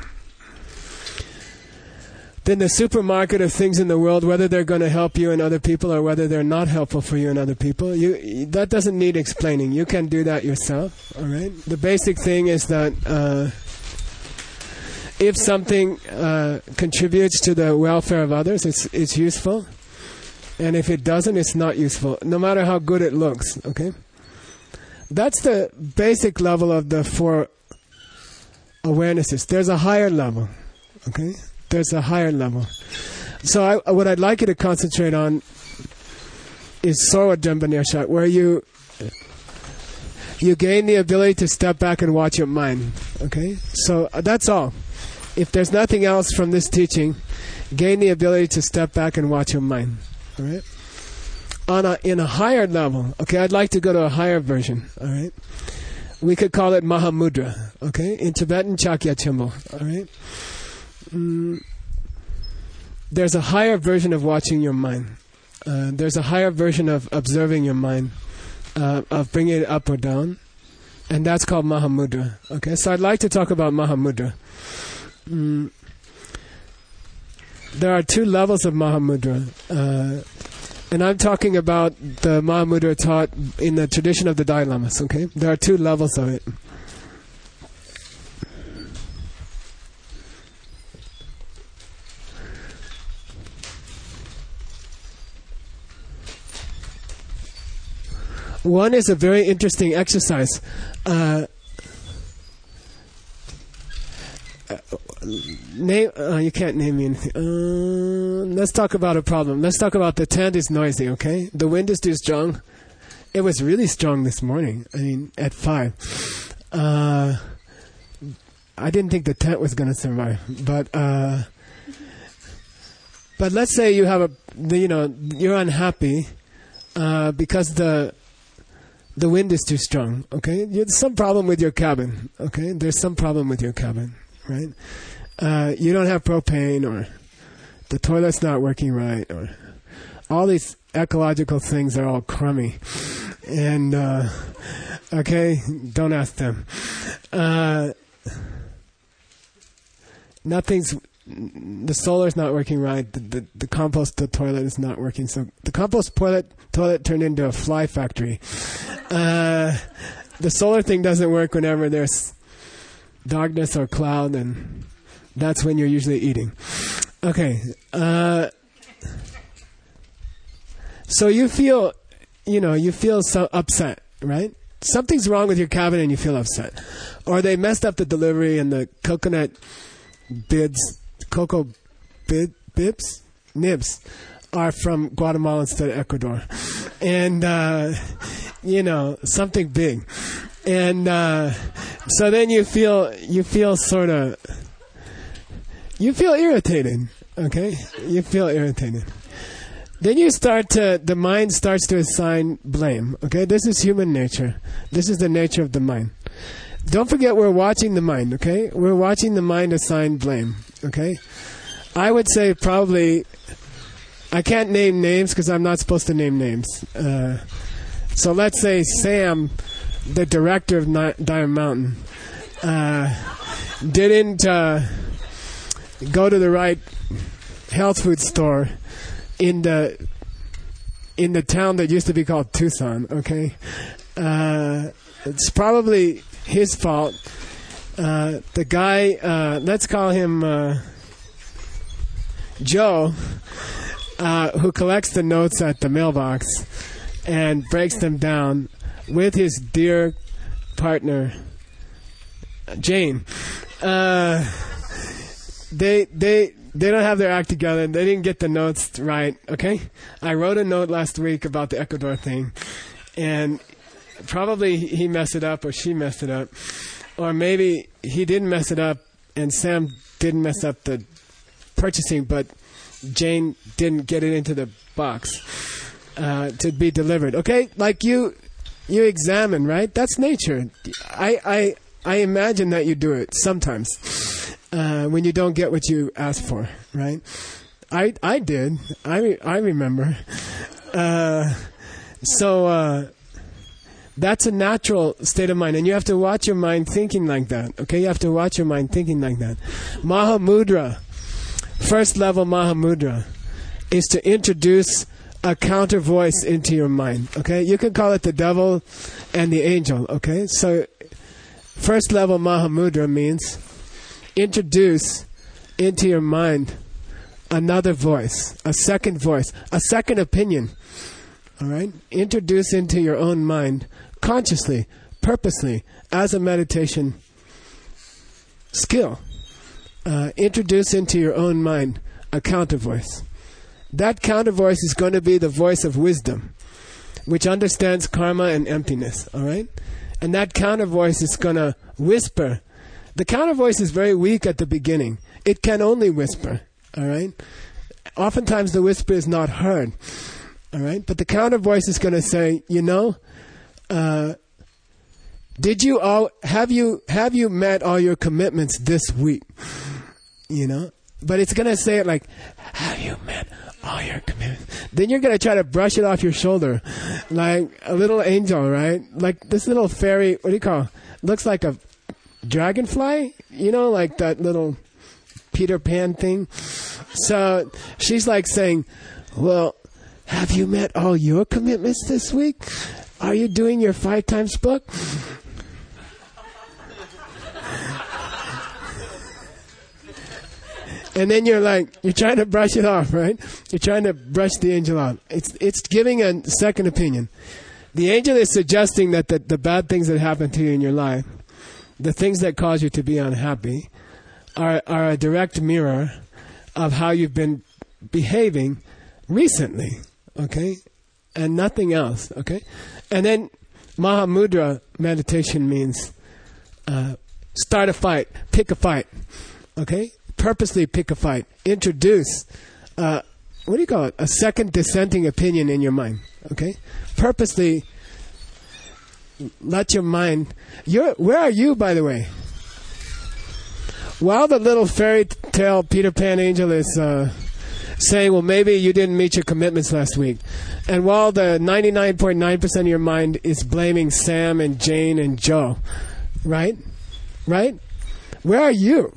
Then the supermarket of things in the world, whether they're going to help you and other people or whether they're not helpful for you and other people, you that doesn't need explaining. You can do that yourself, all right? The basic thing is that uh, if something uh, contributes to the welfare of others, it's it's useful. And if it doesn't, it's not useful, no matter how good it looks, okay? That's the basic level of the four awarenesses. There's a higher level, okay? There's a higher level. So I, what I'd like you to concentrate on is Sarvadhyamma Nirsha, where you you gain the ability to step back and watch your mind, okay? So that's all. If there's nothing else from this teaching, gain the ability to step back and watch your mind. All right. On a in a higher level, okay. I'd like to go to a higher version. All right. We could call it Mahamudra. Okay. In Tibetan, Chakya Chimbo. All right. Mm, there's a higher version of watching your mind. Uh, there's a higher version of observing your mind, uh, of bringing it up or down, and that's called Mahamudra. Okay. So I'd like to talk about Mahamudra. Mm, There are two levels of Mahamudra. Uh, And I'm talking about the Mahamudra taught in the tradition of the Dalai Lamas, okay? There are two levels of it. One is a very interesting exercise. Uh, uh, name uh, you can't name me anything. Uh, let's talk about a problem. Let's talk about the tent is noisy, okay? The wind is too strong. It was really strong this morning. I mean, at five. Uh, I didn't think the tent was going to survive, but uh, but let's say you have a, you know, you're unhappy uh, because the The wind is too strong, okay? There's some problem with your cabin, okay? There's some problem with your cabin, right? Uh, you don't have propane, or the toilet's not working right, or all these ecological things are all crummy. And, uh, okay, don't ask them. Uh, nothing's... The solar's not working right. The, the the compost the toilet is not working. So the compost toilet toilet turned into a fly factory. Uh, the solar thing doesn't work whenever there's darkness or cloud, and that's when you're usually eating. Okay. Uh, so you feel, you know, you feel so upset, right? Something's wrong with your cabin, and you feel upset, or they messed up the delivery, and the coconut bids. Cocoa bid, bibs, nibs are from Guatemala instead of Ecuador. And, uh, you know, something big. And uh, so then you feel, you feel sort of, you feel irritated, okay? You feel irritated. Then you start to, the mind starts to assign blame, okay? This is human nature. This is the nature of the mind. Don't forget, we're watching the mind, okay? We're watching the mind assign blame, okay? I would say probably, I can't name names because I'm not supposed to name names. Uh, so let's say Sam, the director of Ni- Diamond Mountain, uh, didn't uh, go to the right health food store in the in the town that used to be called Tucson, okay? Uh, it's probably his fault. Uh, the guy, uh, let's call him uh, Joe, uh, who collects the notes at the mailbox and breaks them down with his dear partner, Jane. Uh, they they they don't have their act together. They didn't get the notes right. Okay, I wrote a note last week about the Ecuador thing, and probably he messed it up or she messed it up. Or maybe he didn't mess it up and Sam didn't mess up the purchasing, but Jane didn't get it into the box uh, to be delivered. Okay? Like you you examine, right? That's nature. I I, I imagine that you do it sometimes uh, when you don't get what you ask for, right? I I did. I, re- I remember. Uh, so... Uh, That's a natural state of mind, and you have to watch your mind thinking like that, okay? You have to watch your mind thinking like that. Mahamudra, first level Mahamudra, is to introduce a counter voice into your mind, okay? You can call it the devil and the angel, okay? So first level Mahamudra means introduce into your mind another voice, a second voice, a second opinion, all right? Introduce into your own mind consciously, purposely, as a meditation skill. Uh, introduce into your own mind a counter voice. That counter voice is going to be the voice of wisdom, which understands karma and emptiness, all right? And that counter voice is going to whisper. The counter voice is very weak at the beginning. It can only whisper, all right? Oftentimes the whisper is not heard, all right? But the counter voice is going to say, you know, Uh, did you all have you have you met all your commitments this week? You know, but it's gonna say it like, have you met all your commitments? Then you're gonna try to brush it off your shoulder, like a little angel, right? Like this little fairy. What do you call? Looks like a dragonfly. You know, like that little Peter Pan thing. So she's like saying, well, Have you met all your commitments this week? Are you doing your five times book? And then you're like, you're trying to brush it off, right? You're trying to brush the angel off. It's it's giving a second opinion. The angel is suggesting that the, the bad things that happen to you in your life, the things that cause you to be unhappy, are are a direct mirror of how you've been behaving recently, okay? And nothing else, okay? And then Mahamudra meditation means uh, start a fight, pick a fight, okay? Purposely pick a fight. Introduce, uh, what do you call it? A second dissenting opinion in your mind, okay? Purposely let your mind... You're, where are you, by the way? While the little fairy tale Peter Pan angel is uh, saying, well, maybe you didn't meet your commitments last week, and while the ninety-nine point nine percent of your mind is blaming Sam and Jane and Joe, right? Right? Where are you?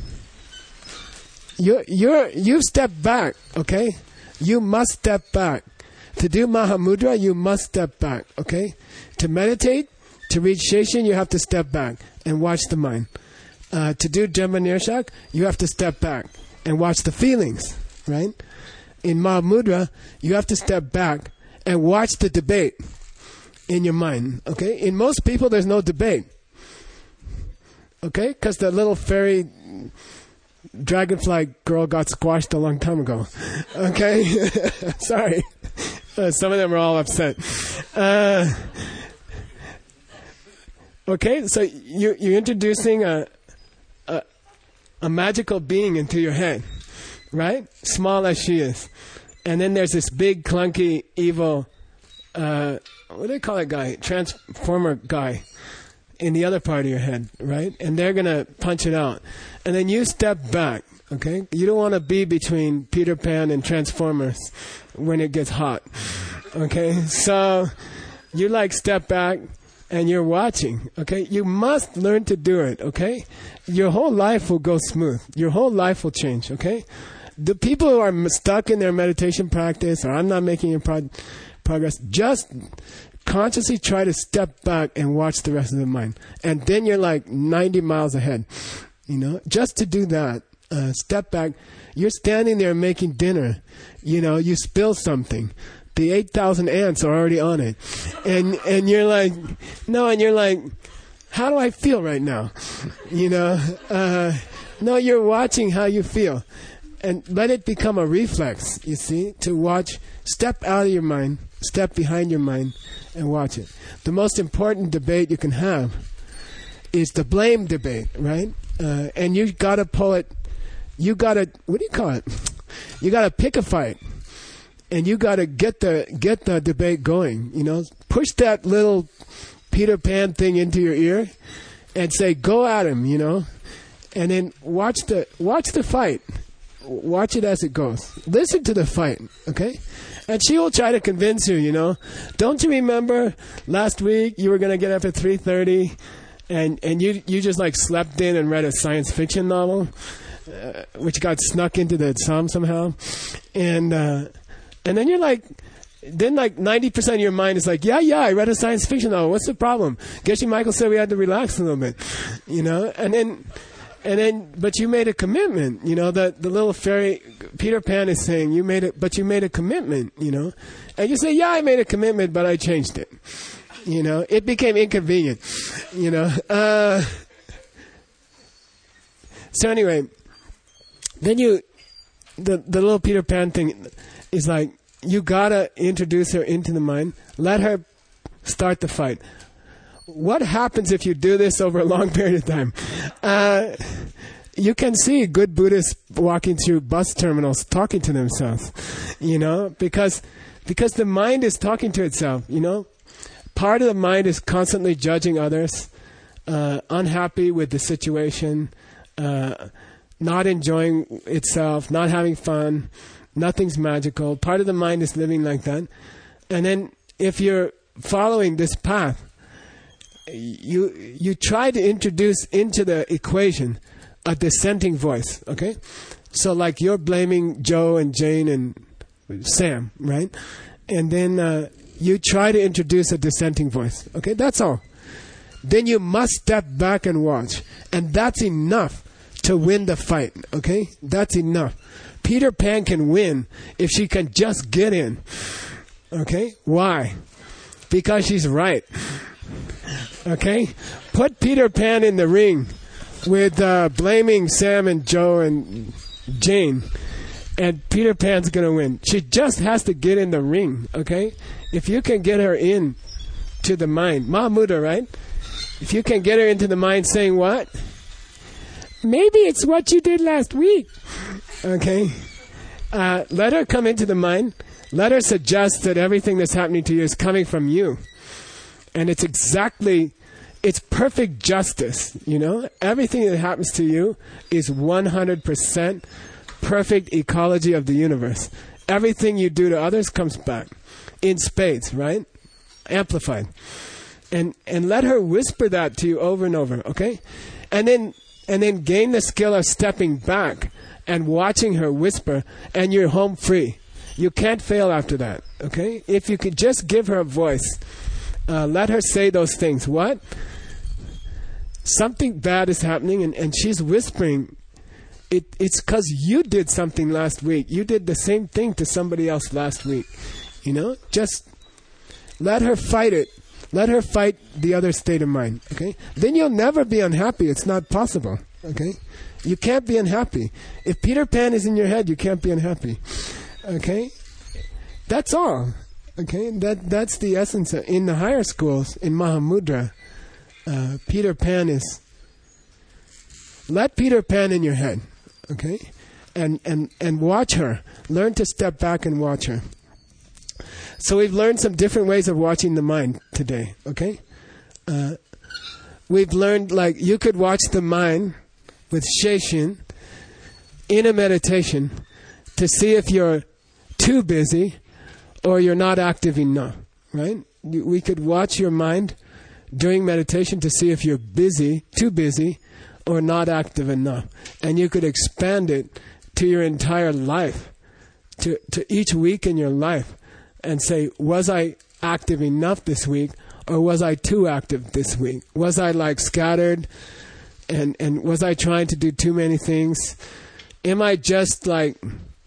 You you're you step back, okay? You must step back. To do Mahamudra, you must step back, okay? To meditate, to reach Sheshan, you have to step back and watch the mind. Uh, to do Jemma Nirshak, you have to step back and watch the feelings, right? In Mahamudra, you have to step back and watch the debate in your mind, okay? In most people, there's no debate, okay? Because the little fairy dragonfly girl got squashed a long time ago, okay? Sorry. Uh, some of them are all upset. Uh, okay, so you, you're introducing a, a a magical being into your head, right? Small as she is. And then there's this big, clunky, evil, uh, what do they call that guy? Transformer guy in the other part of your head, right? And they're going to punch it out. And then you step back, okay? You don't want to be between Peter Pan and Transformers when it gets hot, okay? So you like step back and you're watching, okay? You must learn to do it, okay? Your whole life will go smooth. Your whole life will change, okay? The people who are stuck in their meditation practice, or I'm not making any pro- progress, just consciously try to step back and watch the rest of the mind. And then you're like ninety miles ahead, you know? Just to do that, uh, step back. You're standing there making dinner. You know, you spill something. The eight thousand ants are already on it. And and you're like, no, and you're like, how do I feel right now? You know? Uh, no, you're watching how you feel. And let it become a reflex, you see, to watch. Step out of your mind, step behind your mind, and watch it. The most important debate you can have is the blame debate, right? Uh, and you got to pull it. You got to, what do you call it? You got to pick a fight, and you got to get the get the debate going. You know, push that little Peter Pan thing into your ear, and say, "Go at him," you know, and then watch the watch the fight. Watch it as it goes. Listen to the fight, okay? And she will try to convince you, you know. Don't you remember last week you were going to get up at three thirty and, and you you just like slept in and read a science fiction novel, uh, which got snuck into the psalm somehow. And uh, and then you're like, then like ninety percent of your mind is like, yeah, yeah, I read a science fiction novel. What's the problem? Geshe Michael said we had to relax a little bit, you know. And then... And then, but you made a commitment, you know, the, the little fairy, Peter Pan is saying, you made it, but you made a commitment, you know, and you say, yeah, I made a commitment, but I changed it, you know, it became inconvenient, you know, uh, so anyway, then you, the, the little Peter Pan thing is like, you gotta introduce her into the mind, let her start the fight. What happens if you do this over a long period of time? Uh, you can see good Buddhists walking through bus terminals talking to themselves, you know, because because the mind is talking to itself, you know. Part of the mind is constantly judging others, uh, unhappy with the situation, uh, not enjoying itself, not having fun, nothing's magical. Part of the mind is living like that. And then if you're following this path, you you try to introduce into the equation a dissenting voice, okay? So like you're blaming Joe and Jane and Sam, right? And then uh, you try to introduce a dissenting voice. Okay, that's all. Then you must step back and watch. And that's enough to win the fight. Okay, that's enough. Peter Pan can win if she can just get in. Okay, why? Because she's right. Okay, put Peter Pan in the ring with uh, blaming Sam and Joe and Jane, and Peter Pan's gonna win. She just has to get in the ring. Okay, if you can get her in to the mind, Mahamudra, right? If you can get her into the mind saying what? Maybe it's what you did last week. Okay, uh, let her come into the mind. Let her suggest that everything that's happening to you is coming from you. And it's exactly, it's perfect justice, you know? Everything that happens to you is one hundred percent perfect ecology of the universe. Everything you do to others comes back in spades, right? Amplified. And and let her whisper that to you over and over, okay? And then and then gain the skill of stepping back and watching her whisper, and you're home free. You can't fail after that, okay? If you could just give her a voice, uh, let her say those things. What? Something bad is happening, and, and she's whispering. It, it's because you did something last week. You did the same thing to somebody else last week. You know? Just let her fight it. Let her fight the other state of mind, okay? Then you'll never be unhappy. It's not possible, okay? You can't be unhappy. If Peter Pan is in your head, you can't be unhappy. Okay, that's all. Okay, that that's the essence of, in the higher schools in Mahamudra. Uh, Peter Pan is. Let Peter Pan in your head. Okay, and and and watch her. Learn to step back and watch her. So we've learned some different ways of watching the mind today. Okay, uh, we've learned like you could watch the mind with Sheishin in a meditation to see if you're too busy or you're not active enough, right? We could watch your mind during meditation to see if you're busy, too busy, or not active enough. And you could expand it to your entire life, to, to each week in your life, and say, was I active enough this week, or was I too active this week? Was I like scattered, and, and was I trying to do too many things? Am I just like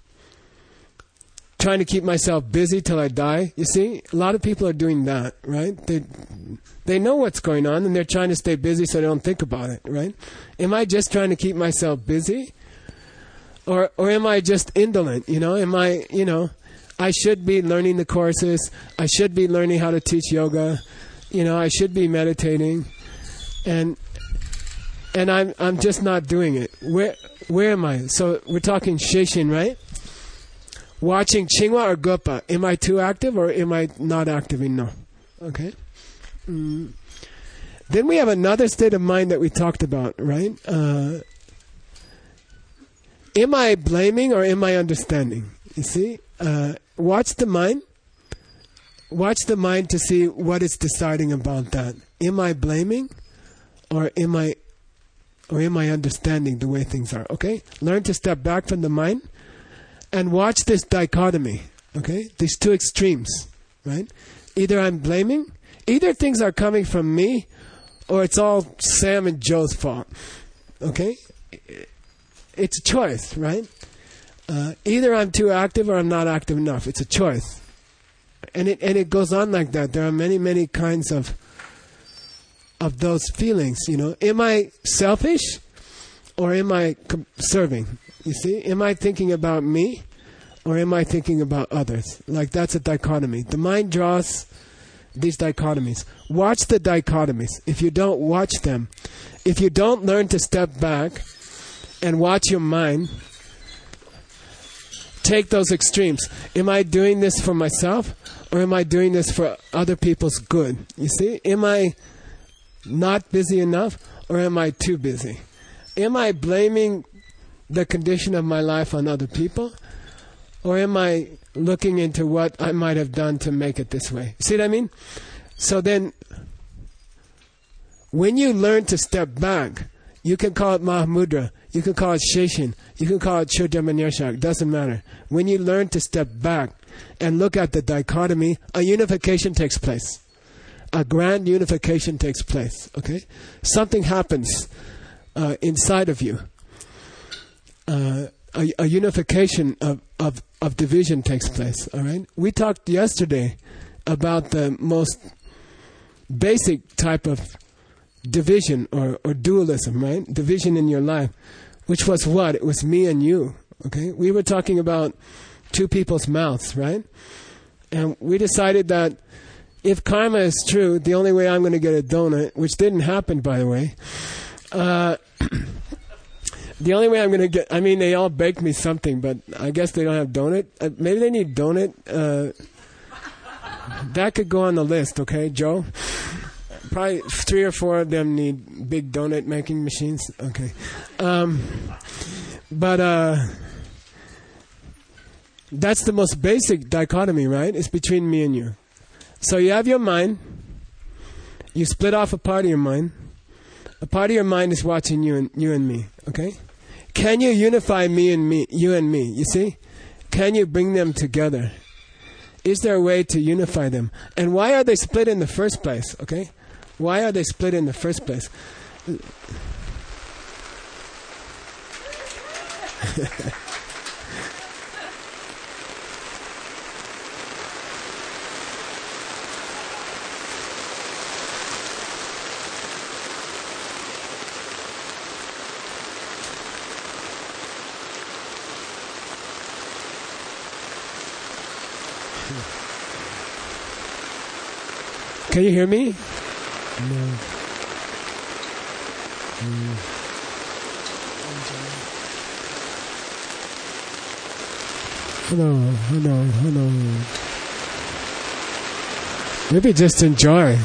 trying to keep myself busy till I die? You see, a lot of people are doing that, right? They they know what's going on, and they're trying to stay busy so they don't think about it, right? Am I just trying to keep myself busy? Or or am I just indolent, you know? Am I, you know, I should be learning the courses. I should be learning how to teach yoga. You know, I should be meditating. And and I'm I'm just not doing it. Where where am I? So we're talking Sheishin, right? Watching Chingwa or Gopa. Am I too active or am I not active enough? Okay. Mm. Then we have another state of mind that we talked about, right? Uh, am I blaming or am I understanding? You see? Uh, watch the mind. Watch the mind to see what it's deciding about that. Am I blaming or am I or am I understanding the way things are? Okay? Learn to step back from the mind and watch this dichotomy. Okay? These two extremes, right? Either I'm blaming, either things are coming from me or it's all Sam and Joe's fault. Okay? It's a choice, right? Uh, either I'm too active or I'm not active enough. It's a choice. And it and it goes on like that. There are many, many kinds of of those feelings, you know. Am I selfish or am I com- serving? You see? Am I thinking about me or am I thinking about others? Like that's a dichotomy. The mind draws these dichotomies. Watch the dichotomies. If you don't watch them, if you don't learn to step back and watch your mind, take those extremes. Am I doing this for myself or am I doing this for other people's good? You see? Am I not busy enough or am I too busy? Am I blaming the condition of my life on other people or am I looking into what I might have done to make it this way? See what I mean? So then, when you learn to step back, you can call it Mahamudra. You can call it Sheishin. You can call it Chodamanyarshak. Doesn't matter. When you learn to step back and look at the dichotomy, a unification takes place. A grand unification takes place. Okay? Something happens uh, inside of you. Uh, a, a unification of, of, of division takes place. All right? We talked yesterday about the most basic type of division or, or dualism, right? Division in your life, which was what? It was me and you. Okay? We were talking about two people's mouths, right? And we decided that if karma is true, the only way I'm going to get a donut, which didn't happen, by the way, uh, the only way I'm going to get, I mean, they all baked me something, but I guess they don't have donut. Uh, maybe they need donut. Uh, that could go on the list, okay, Joe? Probably three or four of them need big donut making machines. Okay. Um, but uh, that's the most basic dichotomy, right? It's between me and you. So you have your mind. You split off a part of your mind. A part of your mind is watching you and you and me. Okay? Can you unify me and me, you and me? You see? Can you bring them together? Is there a way to unify them? And why are they split in the first place? Okay? Why are they split in the first place? Can you hear me? No. Mm. Hello, hello, hello. Maybe just enjoy.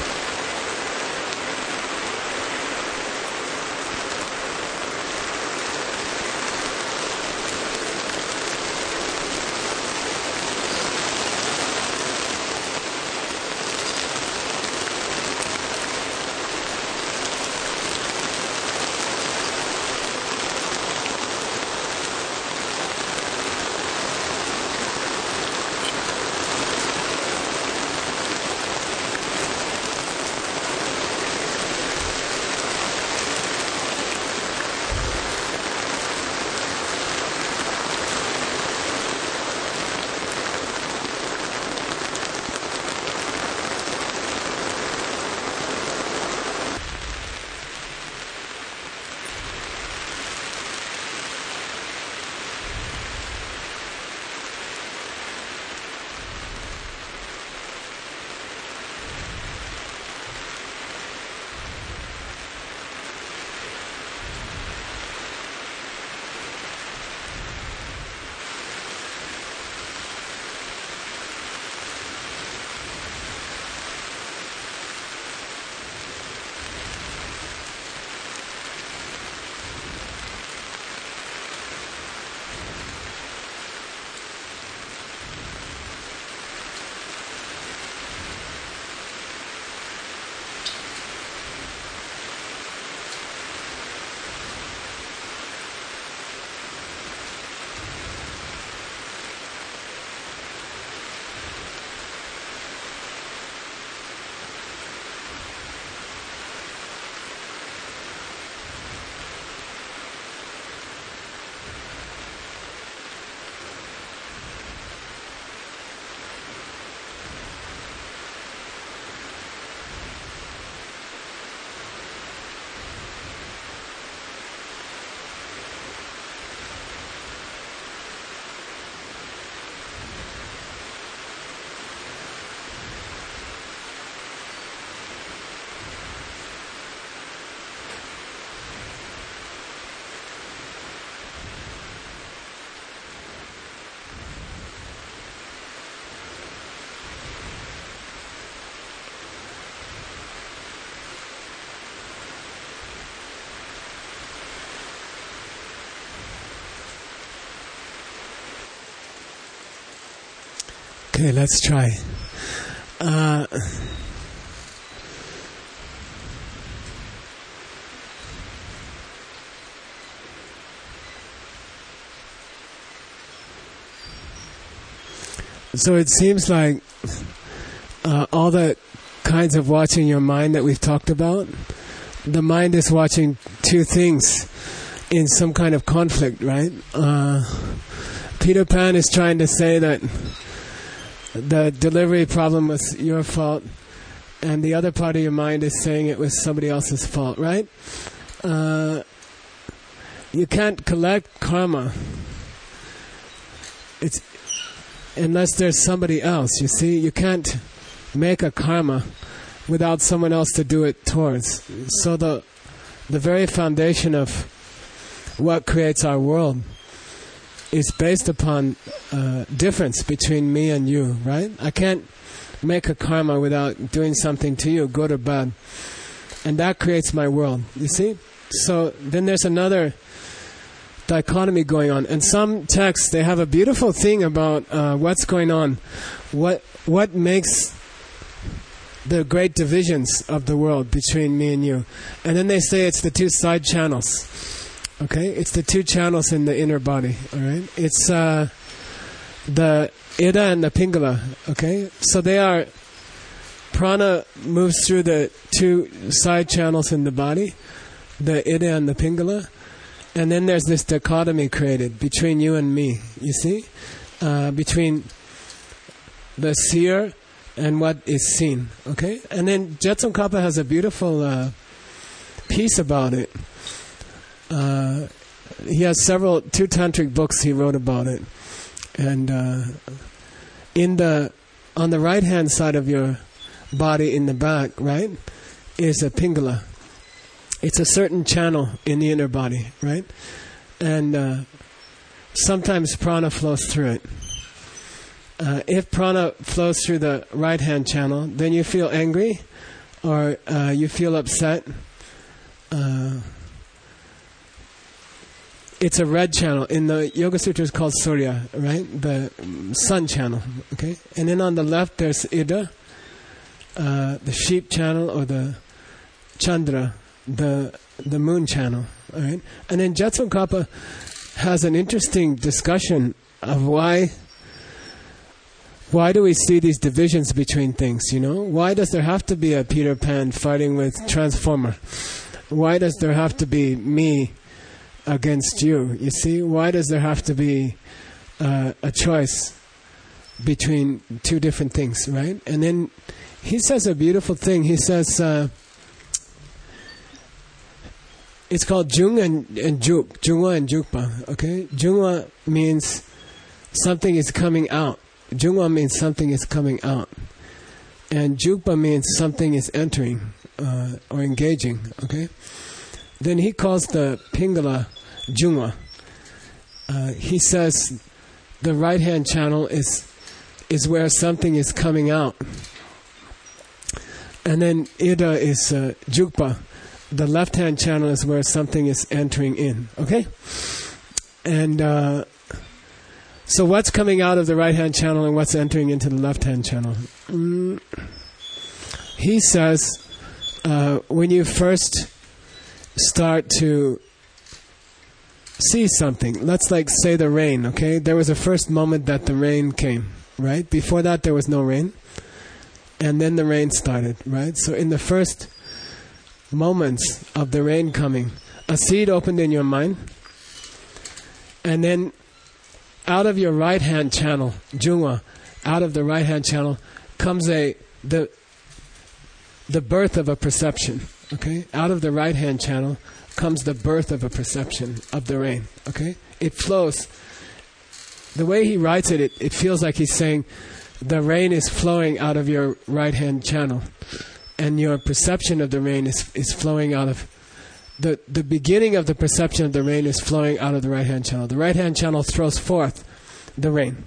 Okay, let's try. Uh, So it seems like uh, all the kinds of watching your mind that we've talked about, the mind is watching two things in some kind of conflict, right? Uh, Peter Pan is trying to say that the delivery problem was your fault, and the other part of your mind is saying it was somebody else's fault, right? Uh, you can't collect karma. It's unless there's somebody else. You see, you can't make a karma without someone else to do it towards. So the the very foundation of what creates our world is based upon uh, difference between me and you, right? I can't make a karma without doing something to you, good or bad. And that creates my world, you see? So then there's another dichotomy going on. And some texts, they have a beautiful thing about uh, what's going on. What what makes the great divisions of the world between me and you. And then they say it's the two side channels. Okay? It's the two channels in the inner body. Alright? It's uh, the Ida and the Pingala. Okay? So they are, prana moves through the two side channels in the body, the Ida and the Pingala. And then there's this dichotomy created between you and me, you see? Uh, between the seer and what is seen, okay? And then Jetsun-Kappa has a beautiful uh, piece about it. Uh, he has several, two tantric books he wrote about it. And uh, in the, on the right-hand side of your body in the back, right, is a Pingala. It's a certain channel in the inner body, right? And uh, sometimes prana flows through it. Uh, if prana flows through the right-hand channel, then you feel angry or uh, you feel upset. Uh, it's a red channel. In the Yoga Sutra, it's called Surya, right? The sun channel, okay? And then on the left, there's Ida, uh, the sheep channel, or the Chandra, the the moon channel, all right? And then Jetsun-Kappa has an interesting discussion of why why do we see these divisions between things, you know? Why does there have to be a Peter Pan fighting with Transformer? Why does there have to be me against you? You see, why does there have to be uh, a choice between two different things, right? And then he says a beautiful thing. He says, uh, it's called Jung and, and Juk, Jungwa and Jukpa, okay? Jungwa means something is coming out. Jungwa means something is coming out. And Jukpa means something is entering uh, or engaging, okay? Then he calls the Pingala Jungwa. Uh, he says the right-hand channel is is where something is coming out. And then Ida is uh, Jukpa. The left-hand channel is where something is entering in, okay? And uh, so what's coming out of the right-hand channel and what's entering into the left-hand channel? Mm. He says uh, when you first start to see something, let's like say the rain, okay? There was a first moment that the rain came, right? Before that there was no rain. And then the rain started, right? So in the first moments of the rain coming, a seed opened in your mind, and then out of your right hand channel, Jungwa, out of the right hand channel comes a the the birth of a perception. Okay? Out of the right hand channel comes the birth of a perception of the rain. Okay? It flows. The way he writes it, it, it feels like he's saying the rain is flowing out of your right hand channel. And your perception of the rain is is flowing out of the the beginning of the perception of the rain is flowing out of the right hand channel. The right hand channel throws forth the rain.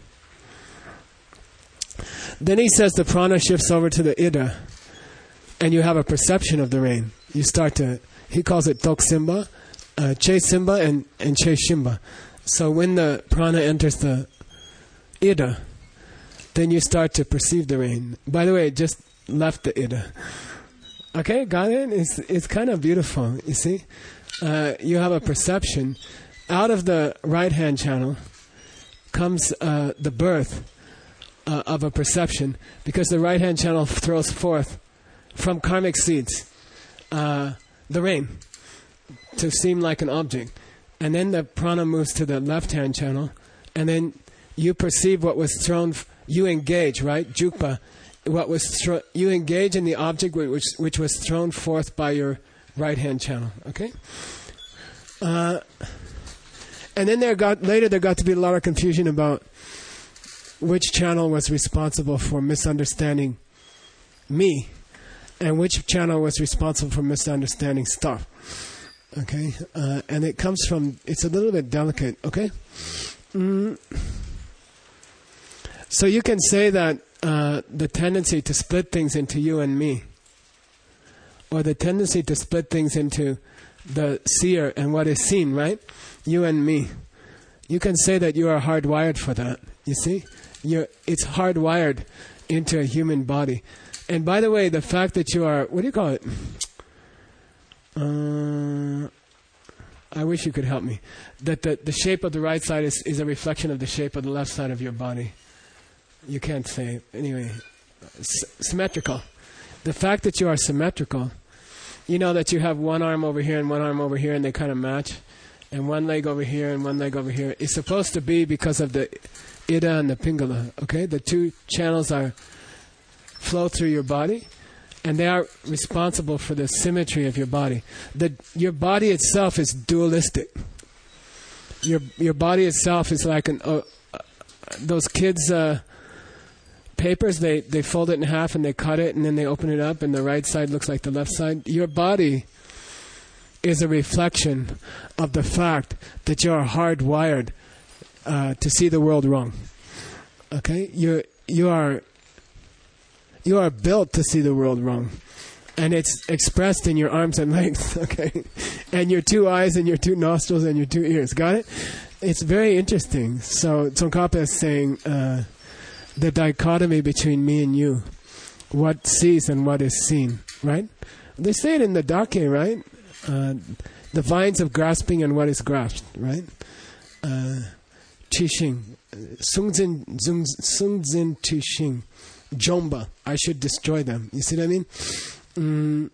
Then he says the prana shifts over to the Ida, and you have a perception of the rain. You start to, he calls it Tok Simba, uh, Che Simba, and and Che Shimba. So when the prana enters the Ida, then you start to perceive the rain. By the way, it just left the Ida. Okay, got it? It's, it's kind of beautiful, you see? Uh, you have a perception. Out of the right-hand channel comes uh, the birth uh, of a perception, because the right-hand channel throws forth from karmic seeds uh, the rain to seem like an object. And then the prana moves to the left-hand channel, and then you perceive what was thrown, f- you engage, right? Jukpa. What was thro- you engage in the object which, which was thrown forth by your right-hand channel, okay? Uh, and then there got later there got to be a lot of confusion about which channel was responsible for misunderstanding me, and which channel was responsible for misunderstanding stuff. Okay, uh, and it comes from, it's a little bit delicate, okay? Mm. So you can say that uh, the tendency to split things into you and me, or the tendency to split things into the seer and what is seen, right? You and me. You can say that you are hardwired for that, you see? You're, it's hardwired into a human body. And by the way, the fact that you are, what do you call it? Uh, I wish you could help me. That the, the shape of the right side is, is a reflection of the shape of the left side of your body. You can't say it. Anyway, S- symmetrical. The fact that you are symmetrical, you know that you have one arm over here and one arm over here and they kind of match, and one leg over here and one leg over here. It's supposed to be because of the Ida and the Pingala, okay? The two channels are flow through your body, and they are responsible for the symmetry of your body. The, your body itself is dualistic. Your your body itself is like an uh, uh, those kids' uh, papers. They they fold it in half and they cut it and then they open it up and the right side looks like the left side. Your body is a reflection of the fact that you are hardwired uh, to see the world wrong. Okay, you you are. You are built to see the world wrong. And it's expressed in your arms and legs, okay? And your two eyes and your two nostrils and your two ears. Got it? It's very interesting. So Tsongkhapa is saying uh, the dichotomy between me and you, what sees and what is seen, right? They say it in the Dake, right? Uh, the vines of grasping and what is grasped, right? Uh, Qixing. Sungzin Sungzin Qixing. Jomba, I should destroy them. You see what I mean? Mm.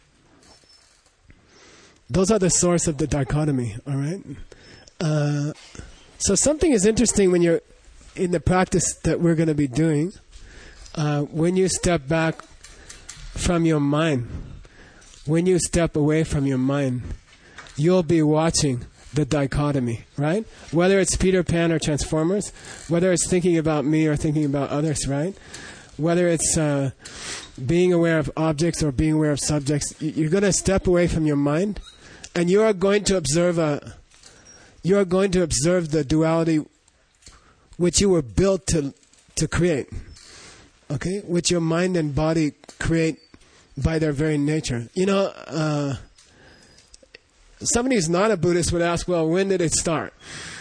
Those are the source of the dichotomy, all right? Uh, so something is interesting when you're in the practice that we're going to be doing. Uh, when you step back from your mind, when you step away from your mind, you'll be watching the dichotomy, right? Whether it's Peter Pan or Transformers, whether it's thinking about me or thinking about others, right? Whether it's uh, being aware of objects or being aware of subjects, you're going to step away from your mind, and you are going to observe a, you are going to observe the duality which you were built to to create, okay? Which your mind and body create by their very nature. You know, uh, somebody who's not a Buddhist would ask, well, when did it start?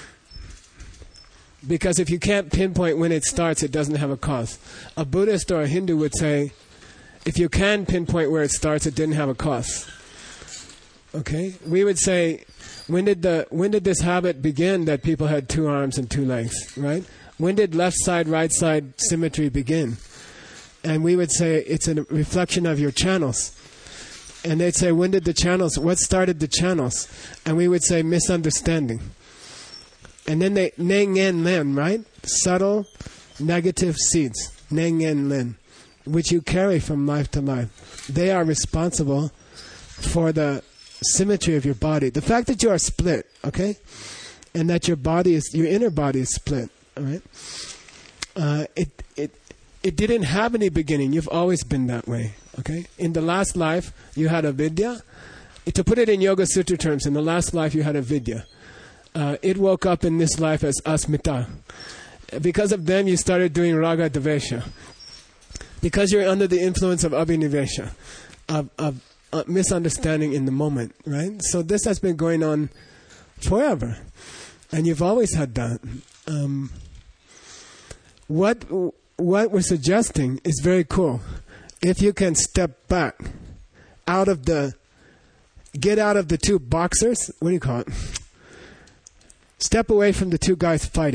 Because if you can't pinpoint when it starts, it doesn't have a cause. A Buddhist or a Hindu would say, if you can pinpoint where it starts, it didn't have a cause. Okay? We would say, when did the when did this habit begin that people had two arms and two legs, right? When did left side, right side symmetry begin? And we would say, it's a reflection of your channels. And they'd say, when did the channels, what started the channels? And we would say, misunderstanding. And then they, Neng En Len, right? Subtle negative seeds, Neng En Len, which you carry from life to life. They are responsible for the symmetry of your body. The fact that you are split, okay? And that your body is, your inner body is split, all right? Uh, it, it, it didn't have any beginning. You've always been that way, okay? In the last life, you had a vidya. To put it in Yoga Sutra terms, in the last life, you had a vidya. Uh, it woke up in this life as asmita. Because of them, you started doing raga dvesha. Because you're under the influence of abhinivesha, of, of uh, misunderstanding in the moment, right? So this has been going on forever. And you've always had that. Um, what, what we're suggesting is very cool. If you can step back out of the, get out of the two boxers, what do you call it? Step away from the two guys fighting.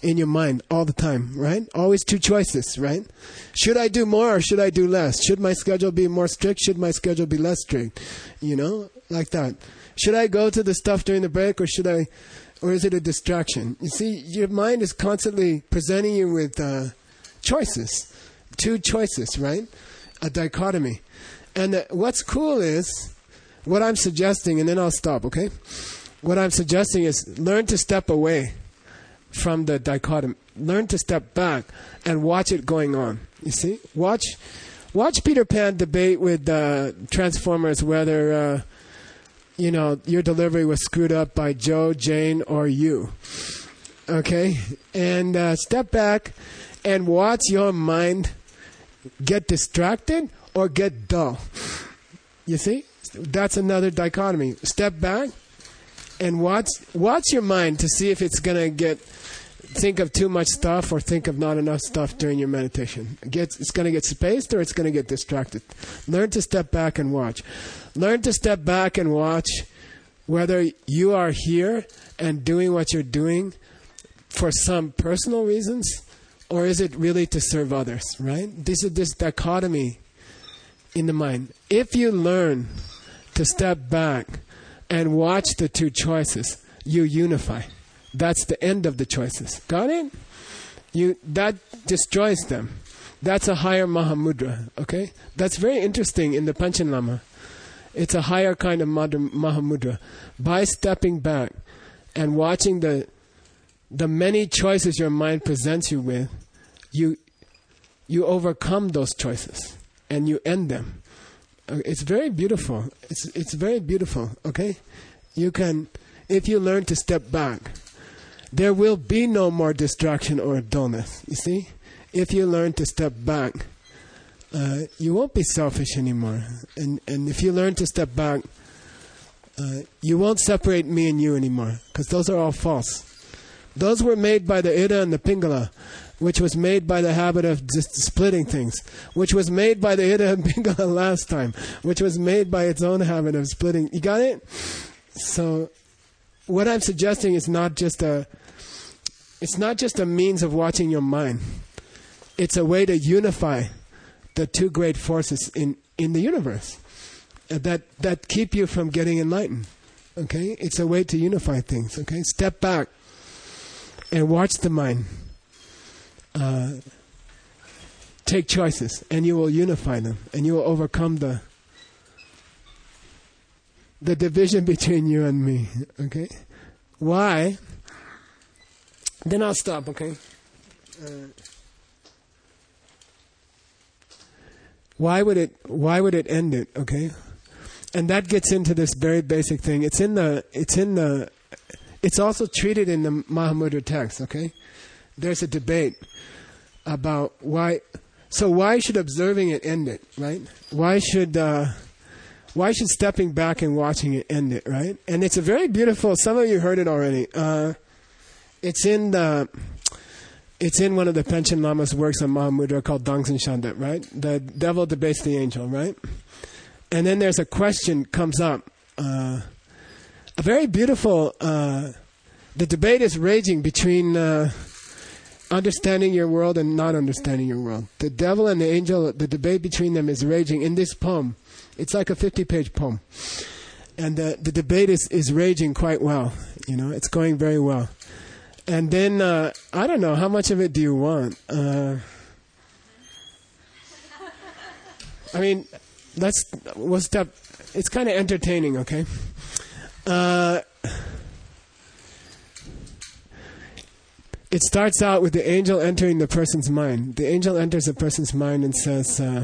in your mind all the time, right? Always two choices, right? Should I do more or should I do less? Should my schedule be more strict? Should my schedule be less strict? You know, like that. Should I go to the stuff during the break or should I, or is it a distraction? You see, your mind is constantly presenting you with uh, choices, two choices, right? A dichotomy. And uh, what's cool is, what I'm suggesting, and then I'll stop, okay? What I'm suggesting is learn to step away from the dichotomy. Learn to step back and watch it going on. You see? Watch watch Peter Pan debate with uh, Transformers whether, uh, you know, your delivery was screwed up by Joe, Jane, or you. Okay? And uh, step back and watch your mind get distracted or get dull. You see? That's another dichotomy. Step back and watch watch your mind to see if it's going to get think of too much stuff or think of not enough stuff during your meditation. It gets, it's going to get spaced or it's going to get distracted. Learn to step back and watch. Learn to step back and watch whether you are here and doing what you're doing for some personal reasons or is it really to serve others, right? This is this dichotomy in the mind. If you learn to step back and watch the two choices, you unify. That's the end of the choices. Got it? You that destroys them. That's a higher Mahamudra. Okay? That's very interesting in the Panchen Lama. It's a higher kind of Mahamudra. By stepping back and watching the the many choices your mind presents you with, you you overcome those choices and you end them. It's very beautiful. It's it's very beautiful. Okay? You can, if you learn to step back, there will be no more distraction or dullness. You see? If you learn to step back, uh, you won't be selfish anymore. And and if you learn to step back, uh, you won't separate me and you anymore. Because those are all false. Those were made by the Ida and the Pingala, which was made by the habit of just splitting things, which was made by the Ida and Pingala last time, which was made by its own habit of splitting. You got it? So what I'm suggesting is not just a It's not just a means of watching your mind. It's a way to unify the two great forces in, in the universe uh, that, that keep you from getting enlightened. Okay? It's a way to unify things. Okay? Step back and watch the mind. Uh, take choices and you will unify them and you will overcome the the division between you and me. Okay? Why? Then I'll stop, okay? Uh, why would it why would it end it, okay? And that gets into this very basic thing. It's in the it's in the it's also treated in the Mahamudra text, okay? There's a debate about why so why should observing it end it, right? Why should uh, why should stepping back and watching it end it, right? And it's a very beautiful, some of you heard it already. Uh It's in the, it's in one of the Panchen Lama's works on Mahamudra called Dangsen Shandat, right? The devil debates the angel, right? And then there's a question comes up, uh, a very beautiful. Uh, the debate is raging between uh, understanding your world and not understanding your world. The devil and the angel, the debate between them is raging in this poem. It's like a fifty-page poem, and the the debate is is raging quite well. You know, it's going very well. And then, uh, I don't know, how much of it do you want? Uh, I mean, let's, we'll step, it's kind of entertaining, okay? Uh, it starts out with the angel entering the person's mind. The angel enters a person's mind and says, uh,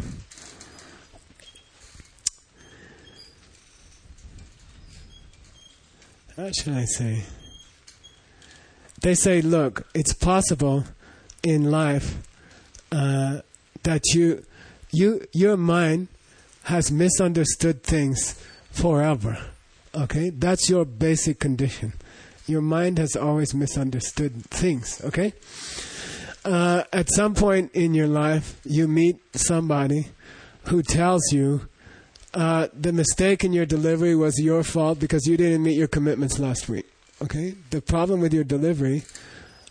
how should I say? They say, look, it's possible in life uh, that you, you, your mind has misunderstood things forever. Okay, that's your basic condition. Your mind has always misunderstood things. Okay, uh, at some point in your life, you meet somebody who tells you uh, the mistake in your delivery was your fault because you didn't meet your commitments last week. Okay, the problem with your delivery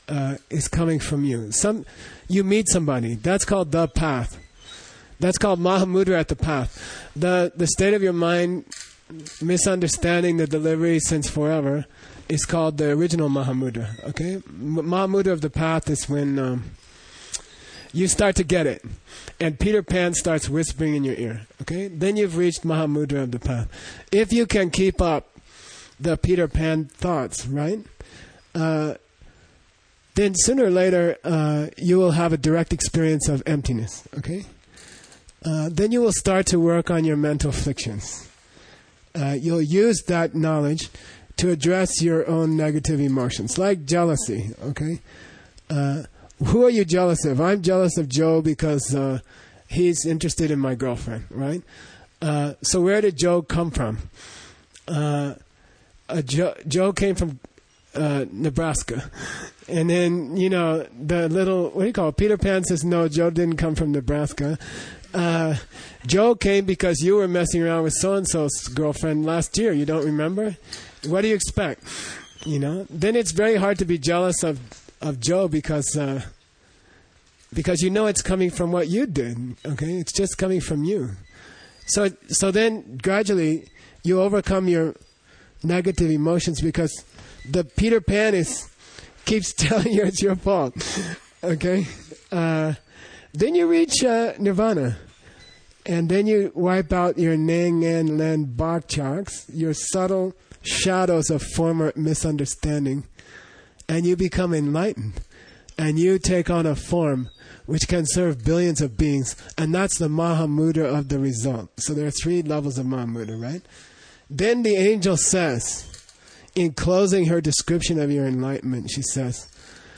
uh, is coming from you. Some, you meet somebody. That's called the path. That's called Mahamudra at the path. The the state of your mind, misunderstanding the delivery since forever, is called the original Mahamudra. Okay, Mahamudra of the path is when um, you start to get it, and Peter Pan starts whispering in your ear. Okay, then you've reached Mahamudra of the path. If you can keep up the Peter Pan thoughts, right? Uh, then sooner or later uh, you will have a direct experience of emptiness. Okay, uh, then you will start to work on your mental afflictions. Uh, you'll use that knowledge to address your own negative emotions, like jealousy. Okay, uh, who are you jealous of? I'm jealous of Joe because uh, he's interested in my girlfriend, right? Uh, so where did Joe come from? Uh, uh, Joe, Joe came from uh, Nebraska. And then, you know, the little, what do you call it? Peter Pan says, no, Joe didn't come from Nebraska. Uh, Joe came because you were messing around with so-and-so's girlfriend last year. You don't remember? What do you expect? You know? Then it's very hard to be jealous of of Joe because uh, because you know it's coming from what you did. Okay, it's just coming from you. So so then gradually you overcome your negative emotions because the Peter Pan is keeps telling you it's your fault. Okay, uh, then you reach uh, nirvana, and then you wipe out your Neng and Len Bakchaks, your subtle shadows of former misunderstanding. And you become enlightened. And you take on a form which can serve billions of beings. And that's the Mahamudra of the result. So there are three levels of Mahamudra, right? Then the angel says, in closing her description of your enlightenment, she says,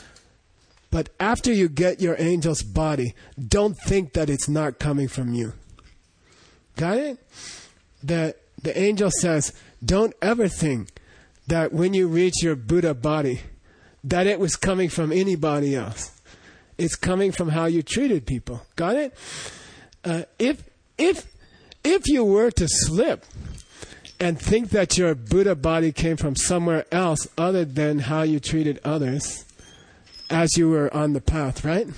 but after you get your angel's body, don't think that it's not coming from you. Got it? The, the angel says, don't ever think that when you reach your Buddha body, that it was coming from anybody else. It's coming from how you treated people. Got it? Uh, if if if you were to slip and think that your Buddha body came from somewhere else other than how you treated others as you were on the path, right?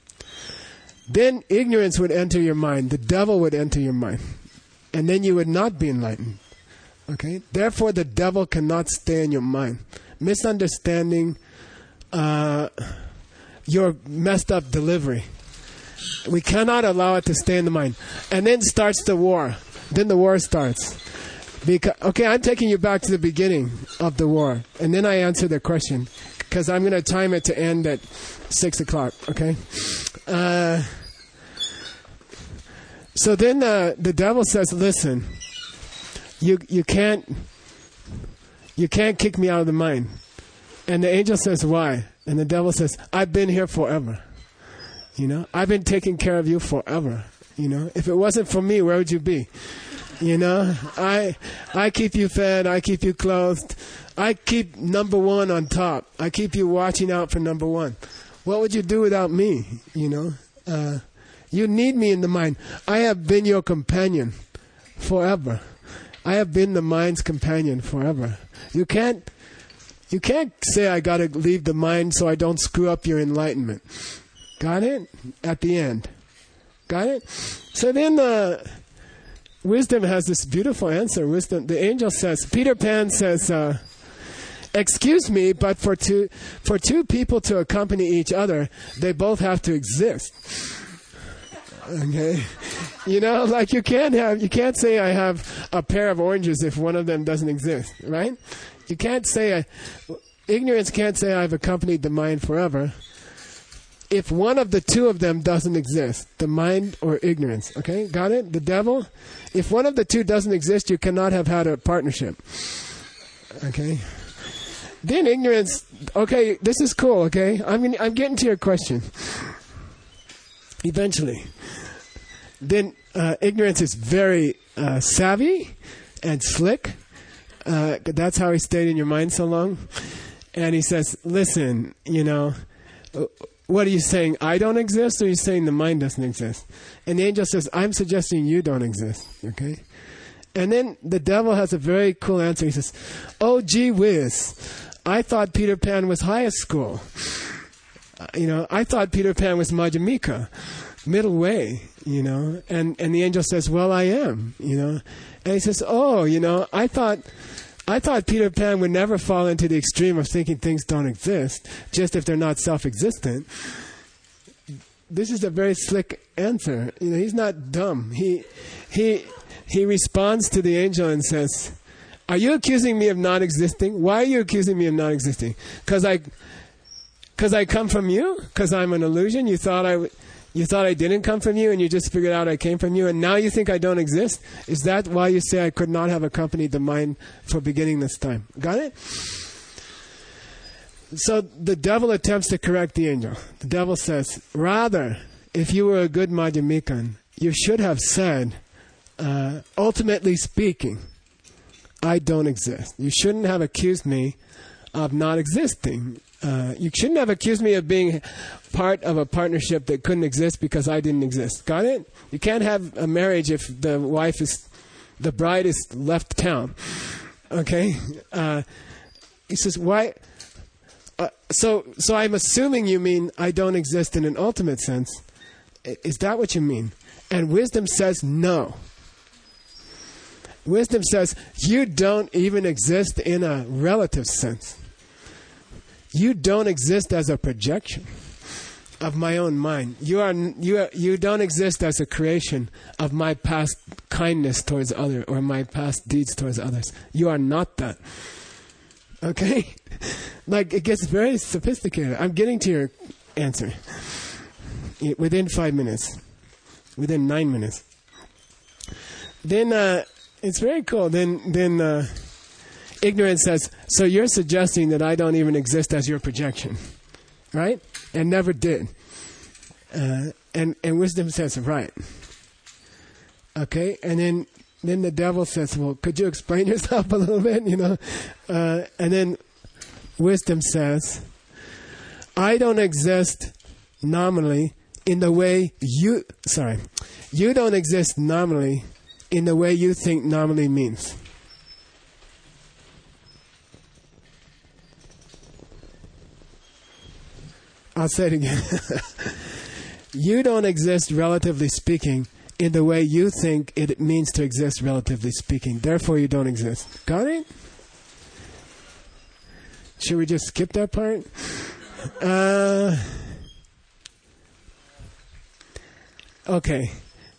Then ignorance would enter your mind. The devil would enter your mind. And then you would not be enlightened. Okay? Therefore, the devil cannot stay in your mind. Misunderstanding Uh, your messed up delivery. We cannot allow it to stay in the mind. And then starts the war. Then the war starts. Because, okay, I'm taking you back to the beginning of the war. And then I answer the question. Because I'm going to time it to end at six o'clock, okay? Uh, so then uh, the devil says, listen, you you can't you can't kick me out of the mind. And the angel says, why? And the devil says, I've been here forever. You know, I've been taking care of you forever. You know, if it wasn't for me, where would you be? You know, I I keep you fed, I keep you clothed, I keep number one on top. I keep you watching out for number one. What would you do without me? You know, uh, you need me in the mind. I have been your companion forever. I have been the mind's companion forever. You can't You can't say I got to leave the mind so I don't screw up your enlightenment. Got it? At the end. Got it? So then uh, wisdom has this beautiful answer. Wisdom. The angel says, Peter Pan says, uh, excuse me, but for two, for two people to accompany each other, they both have to exist. Okay? You know, like you can't have, you can't say I have a pair of oranges if one of them doesn't exist, right? You can't say, I, ignorance can't say I've accompanied the mind forever if one of the two of them doesn't exist, the mind or ignorance. Okay, got it? The devil, if one of the two doesn't exist, you cannot have had a partnership. Okay? Then ignorance, okay, this is cool, okay? I'm, gonna, I'm getting to your question. Eventually. Then uh, ignorance is very uh, savvy and slick. Uh, that's how he stayed in your mind so long. And he says, listen, you know, what are you saying? I don't exist, or are you saying the mind doesn't exist? And the angel says, I'm suggesting you don't exist. Okay? And then the devil has a very cool answer. He says, oh, gee whiz, I thought Peter Pan was high school. uh, you know, I thought Peter Pan was Madhyamika, middle way, you know. And, and the angel says, well, I am, you know. And he says, oh, you know, I thought... I thought Peter Pan would never fall into the extreme of thinking things don't exist, just if they're not self-existent. This is a very slick answer. You know, he's not dumb. He, he, he responds to the angel and says, "Are you accusing me of not existing? Why are you accusing me of not existing? Because I, because I come from you? Because I'm an illusion? You thought I, you thought I didn't come from you, and you just figured out I came from you, and now you think I don't exist? Is that why you say I could not have accompanied the mind for beginning this time?" Got it? So the devil attempts to correct the angel. The devil says, rather, if you were a good Madhyamikan, you should have said, uh, ultimately speaking, I don't exist. You shouldn't have accused me of not existing. Uh, you shouldn't have accused me of being part of a partnership that couldn't exist because I didn't exist. Got it? You can't have a marriage if the wife is, the bride is left town. Okay? Uh, he says, why? Uh, so, so I'm assuming you mean I don't exist in an ultimate sense. Is that what you mean? And wisdom says no. Wisdom says you don't even exist in a relative sense. You don't exist as a projection of my own mind. You are you are, you don't exist as a creation of my past kindness towards others or my past deeds towards others. You are not that. Okay? Like, it gets very sophisticated. I'm getting to your answer within five minutes, within nine minutes. Then uh, it's very cool. Then then. Uh, Ignorance says, so you're suggesting that I don't even exist as your projection, right? And never did. Uh, and, and wisdom says, right. Okay, and then then the devil says, well, could you explain yourself a little bit, you know? Uh, and then wisdom says, I don't exist nominally in the way you, sorry, you don't exist nominally in the way you think nominally means. I'll say it again. You don't exist, relatively speaking, in the way you think it means to exist, relatively speaking. Therefore, you don't exist. Got it? Should we just skip that part? Uh, okay.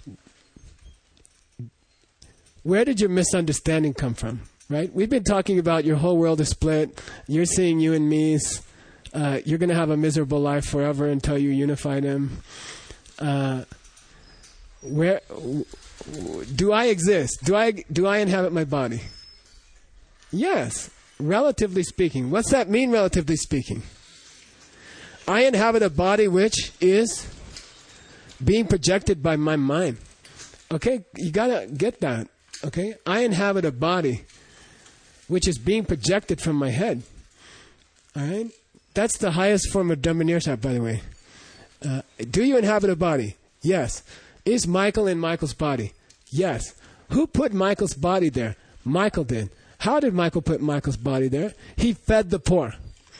Where did your misunderstanding come from? Right? We've been talking about your whole world is split. You're seeing you and me's. Uh, you're going to have a miserable life forever until you unify them. Uh, where w- w- do I exist? Do I do I inhabit my body? Yes, relatively speaking. What's that mean, relatively speaking? I inhabit a body which is being projected by my mind. Okay, you got to get that. Okay, I inhabit a body which is being projected from my head. All right. That's the highest form of Dhammaneershap, by the way. Uh, do you inhabit a body? Yes. Is Michael in Michael's body? Yes. Who put Michael's body there? Michael did. How did Michael put Michael's body there? He fed the poor.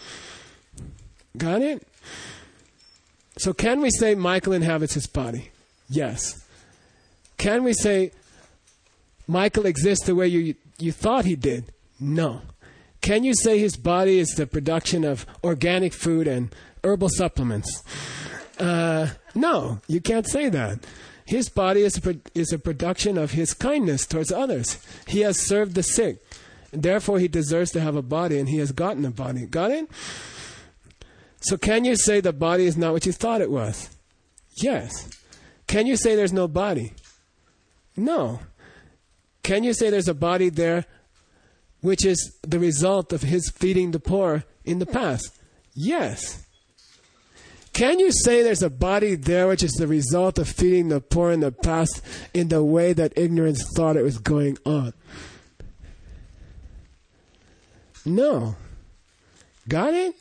Got it? So can we say Michael inhabits his body? Yes. Can we say Michael exists the way you you thought he did? No. Can you say his body is the production of organic food and herbal supplements? Uh, no, you can't say that. His body is a, pro- is a production of his kindness towards others. He has served the sick. And therefore, he deserves to have a body, and he has gotten a body. Got it? So can you say the body is not what you thought it was? Yes. Can you say there's no body? No. Can you say there's a body there which is the result of his feeding the poor in the past? Yes. Can you say there's a body there which is the result of feeding the poor in the past in the way that ignorance thought it was going on? No. Got it?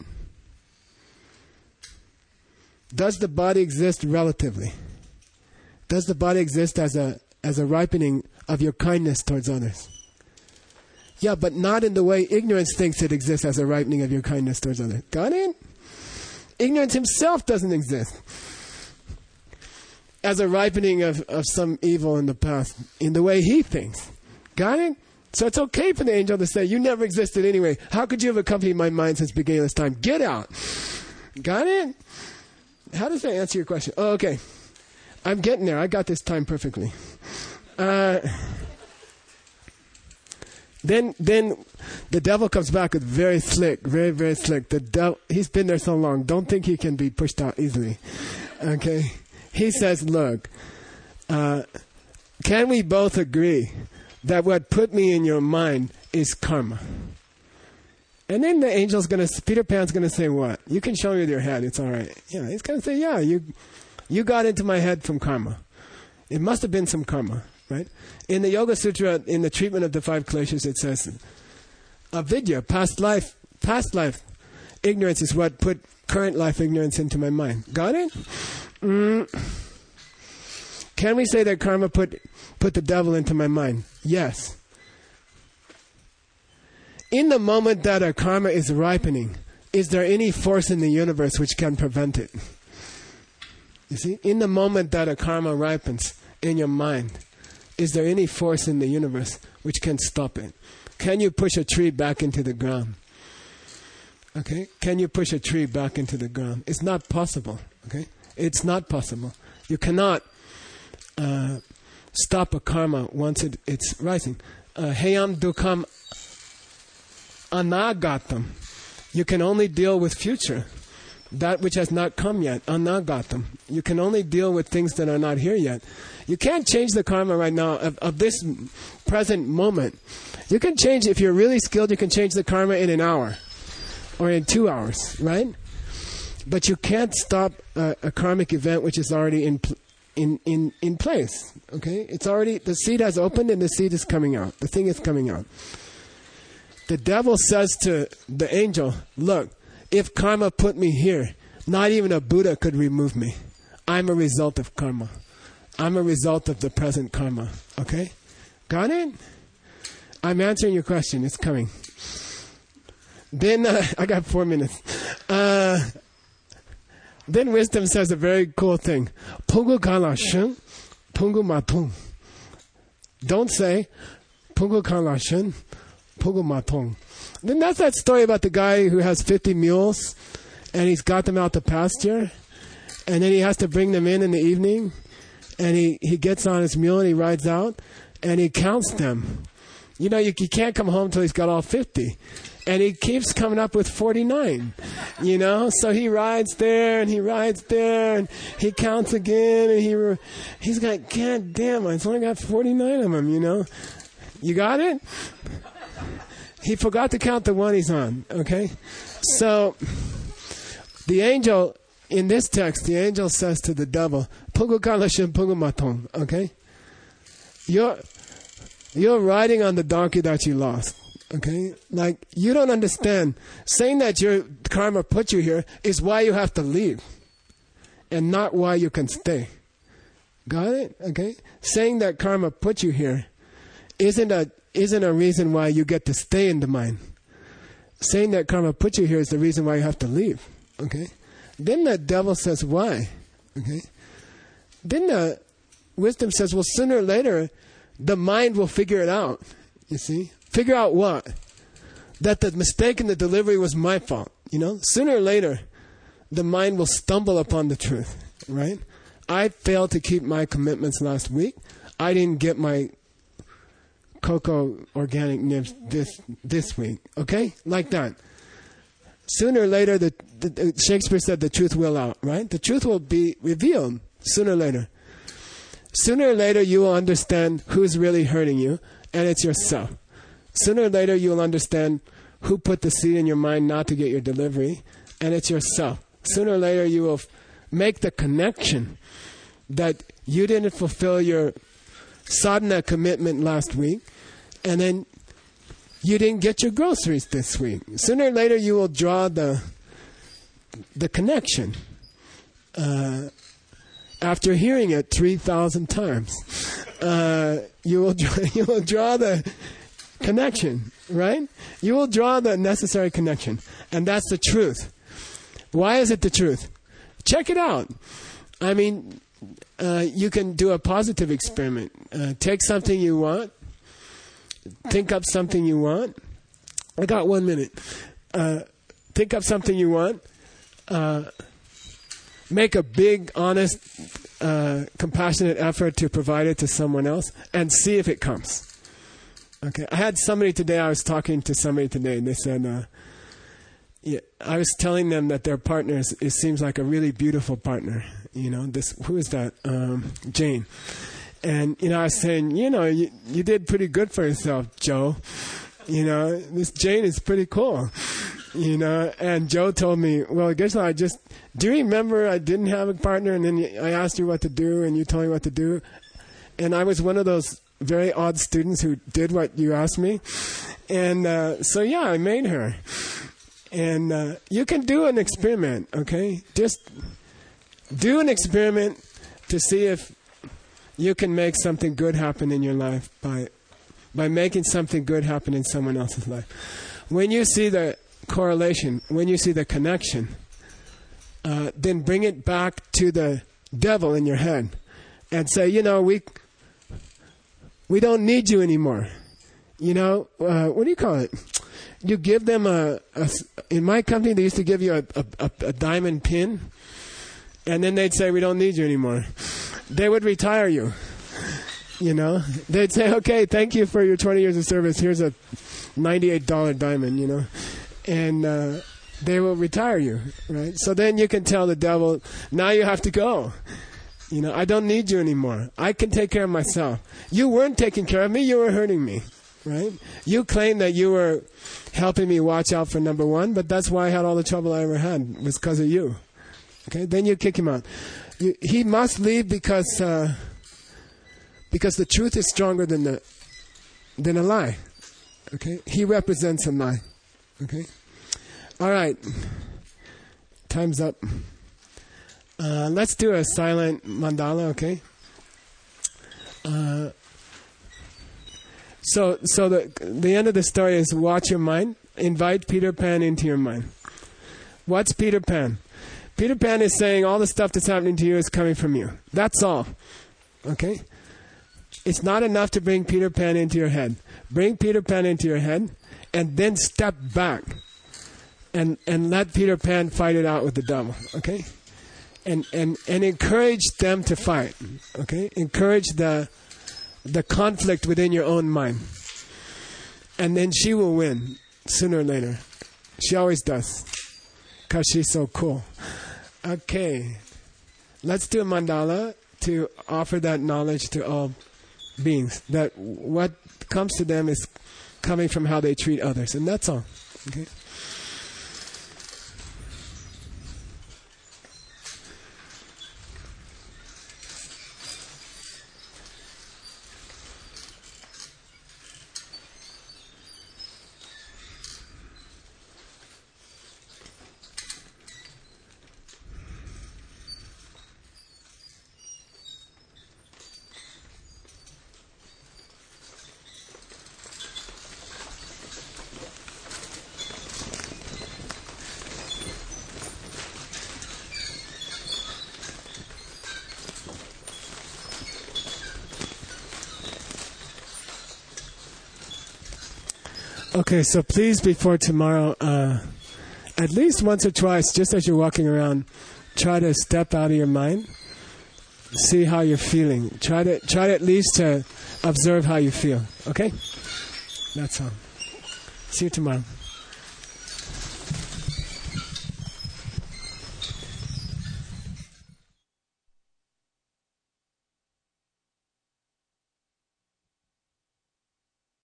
Does the body exist relatively? Does the body exist as a as a ripening of your kindness towards others? Yeah, but not in the way ignorance thinks it exists as a ripening of your kindness towards others. Got it? Ignorance himself doesn't exist as a ripening of, of some evil in the past, in the way he thinks. Got it? So it's okay for the angel to say, you never existed anyway. How could you have accompanied my mind since the beginning of this time? Get out. Got it? How does that answer your question? Oh, okay. I'm getting there. I got this time perfectly. Uh, then then the devil comes back with very slick, very, very slick. The devil, he's been there so long. Don't think he can be pushed out easily. Okay? He says, look, uh, can we both agree that what put me in your mind is karma? And then the angel's going to, Peter Pan's going to say what? You can show me with your head. It's all right. Yeah, he's going to say, yeah, you you got into my head from karma. It must have been some karma, right? In the Yoga Sutra, in the treatment of the five kleshas, it says, avidya, past life, past life ignorance is what put current life ignorance into my mind. Got it? Mm. Can we say that karma put put the devil into my mind? Yes. In the moment that a karma is ripening, is there any force in the universe which can prevent it? You see, in the moment that a karma ripens in your mind, is there any force in the universe which can stop it? Can you push a tree back into the ground? Okay? Can you push a tree back into the ground? It's not possible. Okay? It's not possible. You cannot uh, stop a karma once it, it's rising. Uh, Heyam dukkam anagatam. You can only deal with future, that which has not come yet. Anagatam. You can only deal with things that are not here yet. You can't change the karma right now of, of this present moment. You can change, if you're really skilled, you can change the karma in an hour or in two hours, right? But you can't stop a, a karmic event which is already in in in in place. Okay, it's already, the seed has opened and the seed is coming out. The thing is coming out. The devil says to the angel, look, if karma put me here, not even a Buddha could remove me. I'm a result of karma. I'm a result of the present karma. Okay? Got it? I'm answering your question. It's coming. Then, uh, I got four minutes. Uh, then wisdom says a very cool thing. Pungu kala shun, pungu matung. Don't say, pungu kala shun, pungu matong. Then that's that story about the guy who has fifty mules and he's got them out to pasture and then he has to bring them in in the evening and he, he gets on his mule and he rides out and he counts them. You know, you, you can't come home till he's got all fifty. And he keeps coming up with forty-nine, you know? So he rides there and he rides there and he counts again and he he's got, God damn, I've only got forty-nine of them, you know? You got it? He forgot to count the one he's on, okay? So the angel, in this text, the angel says to the devil, Pungu kalashin pungu matong, okay? You're, you're riding on the donkey that you lost. Okay? Like, you don't understand. Saying that your karma put you here is why you have to leave. And not why you can stay. Got it? Okay? Saying that karma put you here isn't a isn't a reason why you get to stay in the mind. Saying that karma put you here is the reason why you have to leave. Okay? Then the devil says, why? Okay? Then the wisdom says, well, sooner or later, the mind will figure it out. You see? Figure out what? That the mistake in the delivery was my fault. You know, sooner or later, the mind will stumble upon the truth, right? I failed to keep my commitments last week. I didn't get my cocoa organic nibs this this week. Okay, like that. Sooner or later, the, the, the Shakespeare said the truth will out, right? The truth will be revealed sooner or later. Sooner or later, you will understand who's really hurting you, and it's yourself. Sooner or later, you will understand who put the seed in your mind not to get your delivery, and it's yourself. Sooner or later, you will f- make the connection that you didn't fulfill your sadhana commitment last week, and then you didn't get your groceries this week. Sooner or later, you will draw the the connection uh, after hearing it three thousand times. Uh, you will draw, you will draw the connection, right? You will draw the necessary connection, and that's the truth. Why is it the truth? Check it out. I mean, uh, you can do a positive experiment. Uh, take something you want. Think up something you want. I got one minute. Uh, think up something you want. Uh, make a big, honest, uh, compassionate effort to provide it to someone else and see if it comes. Okay. I had somebody today, I was talking to somebody today, and they said, uh, yeah, I was telling them that their partners, it seems like a really beautiful partner. You know, this, who is that? Um, Jane. And, you know, I was saying, you know, you, you did pretty good for yourself, Joe. You know, this Jane is pretty cool. You know, and Joe told me, well, I guess I just, do you remember I didn't have a partner and then I asked you what to do and you told me what to do? And I was one of those very odd students who did what you asked me. And uh, so, yeah, I made her. And uh, you can do an experiment, okay? Just do an experiment to see if you can make something good happen in your life by by making something good happen in someone else's life. When you see the correlation, when you see the connection, uh, then bring it back to the devil in your head and say, you know, we we don't need you anymore. You know, uh, what do you call it? You give them a, a, in my company, they used to give you a, a, a diamond pin, and then they'd say, we don't need you anymore. They would retire you, you know. They'd say, okay, thank you for your twenty years of service. Here's a ninety-eight dollar diamond, you know. And uh, they will retire you, right? So then you can tell the devil, now you have to go. You know, I don't need you anymore. I can take care of myself. You weren't taking care of me. You were hurting me, right? You claimed that you were helping me watch out for number one, but that's why I had all the trouble I ever had, was because of you. Okay, then you kick him out. You, he must leave because uh, because the truth is stronger than the than a lie. Okay, he represents a lie. Okay, all right. Time's up. Uh, let's do a silent mandala. Okay. Uh, so so the the end of the story is watch your mind. Invite Peter Pan into your mind. What's Peter Pan? Peter Pan is saying all the stuff that's happening to you is coming from you. That's all. Okay? It's not enough to bring Peter Pan into your head. Bring Peter Pan into your head and then step back and and let Peter Pan fight it out with the devil. Okay? And and and encourage them to fight. Okay? Encourage the the conflict within your own mind. And then she will win sooner or later. She always does. Because she's so cool. Okay, let's do a mandala to offer that knowledge to all beings. That what comes to them is coming from how they treat others. And that's all. Okay. Okay, so please, before tomorrow, uh, at least once or twice, just as you're walking around, try to step out of your mind. See how you're feeling. Try to try to at least to observe how you feel. Okay? That's all. See you tomorrow.